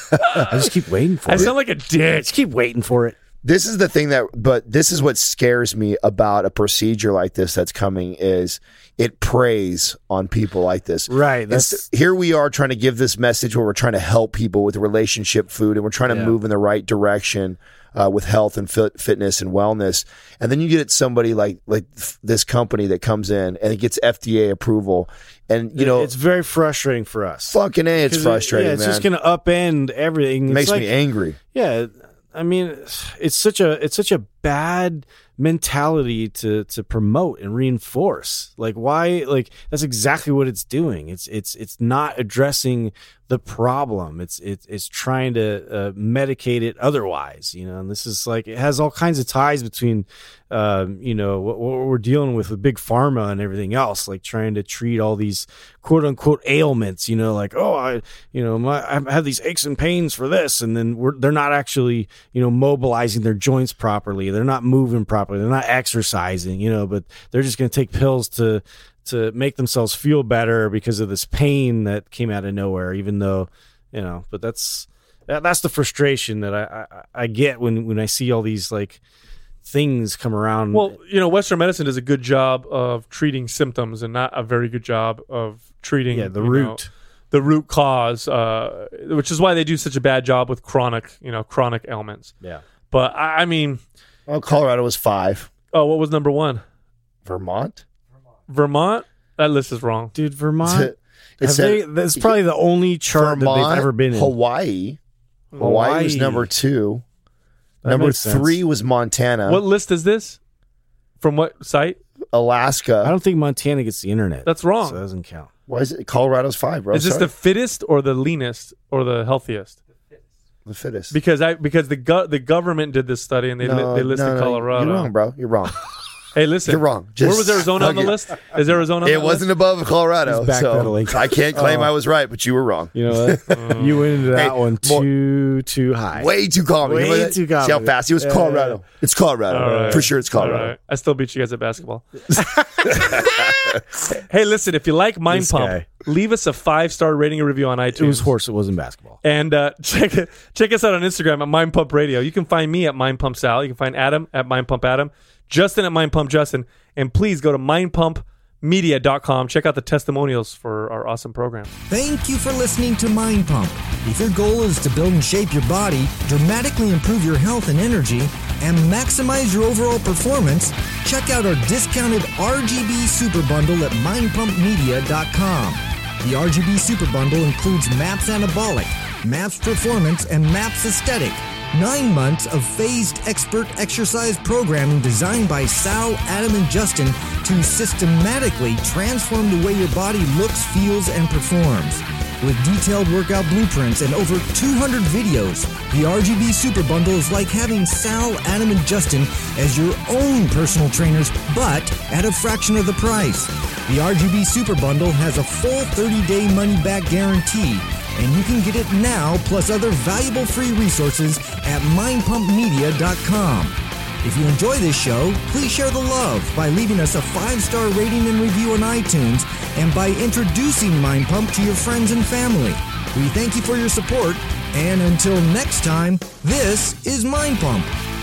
I just keep waiting for I it. sound like a I dick. just keep waiting for it. this is the thing that. But this is what scares me about a procedure like this that's coming is it preys on people like this. Right. That's It's- here we are trying to give this message where we're trying to help people with relationship food and we're trying to Yeah. move in the right direction uh, with health and fit, fitness and wellness. And then you get somebody like like f- this company that comes in and it gets F D A approval. And, you know, it's very frustrating for us. fucking A, it's 'Cause it- frustrating, yeah, it's man. just going to upend everything. it It's makes like- me angry. Yeah, I mean, it's such a it's such a bad mentality to to promote and reinforce. Like, why? Like, that's exactly what it's doing. It's it's it's not addressing the problem. It's it's it's trying to uh, medicate it otherwise. You know, and this is like it has all kinds of ties between, um, you know, what, what we're dealing with with big pharma and everything else. Like trying to treat all these quote unquote ailments. You know, like oh, I you know my I have these aches and pains for this, and then we're they're not actually you know mobilizing their joints properly. They're not moving properly. They're not exercising. You know, but they're just going to take pills to. to make themselves feel better because of this pain that came out of nowhere, even though, you know, but that's, that, that's the frustration that I, I, I get when, when I see all these like things come around. Well, you know, Western medicine does a good job of treating symptoms and not a very good job of treating yeah, the you root. know, the root cause, uh, which is why they do such a bad job with chronic, you know, chronic ailments. Yeah. But I, I mean, Well, Colorado was five. oh, what was number one? Vermont? Vermont? That list is wrong. Dude, Vermont, It have said they, that's probably the only chart that Vermont, they've ever been in. Hawaii. Hawaii was Hawaii. number two. That number makes sense. three was Montana. What list is this? From what site? Alaska. I don't think Montana gets the internet. That's wrong. So that doesn't count. Why is it? Colorado's five, bro. Is this Sorry. the fittest or the leanest or the healthiest? the fittest? Because I because the go- the government did this study and they li- No, they listed no, no, Colorado. You're wrong, bro. You're wrong. Hey, listen. You're wrong. Where Just was Arizona on the fuck it. list? Is Arizona on It that wasn't above Colorado, He's so backpedaling. I can't claim Oh. I was right, but you were wrong. You know what? You went into that Hey, one more- too, too high. Way too confident. Way Remember that? too See how confident. fast he was? Yeah, Colorado. yeah. It's Colorado. All right. For sure it's Colorado. All right. I still beat you guys at basketball. Hey, listen, if you like Mind This Pump, guy. leave us a five-star rating and review on iTunes. It was horse. It wasn't basketball. And uh, check check us out on Instagram at Mind Pump Radio. You can find me at Mind Pump Sal. You can find Adam at Mind Pump Adam. Justin at Mind Pump Justin. And please go to mind pump media dot com. Check out the testimonials for our awesome program. Thank you for listening to Mind Pump. If your goal is to build and shape your body, dramatically improve your health and energy, and maximize your overall performance, check out our discounted R G B Super Bundle at mind pump media dot com. The R G B Super Bundle includes MAPS Anabolic, MAPS Performance, and MAPS Aesthetic. Nine months of phased expert exercise programming designed by Sal, Adam, and Justin to systematically transform the way your body looks, feels, and performs. With detailed workout blueprints and over two hundred videos, the R G B Super Bundle is like having Sal, Adam, and Justin as your own personal trainers, but at a fraction of the price. The R G B Super Bundle has a full thirty-day money-back guarantee, and you can get it now plus other valuable free resources at mind pump media dot com. If you enjoy this show, please share the love by leaving us a five-star rating and review on iTunes and by introducing Mind Pump to your friends and family. We thank you for your support, and until next time, this is Mind Pump.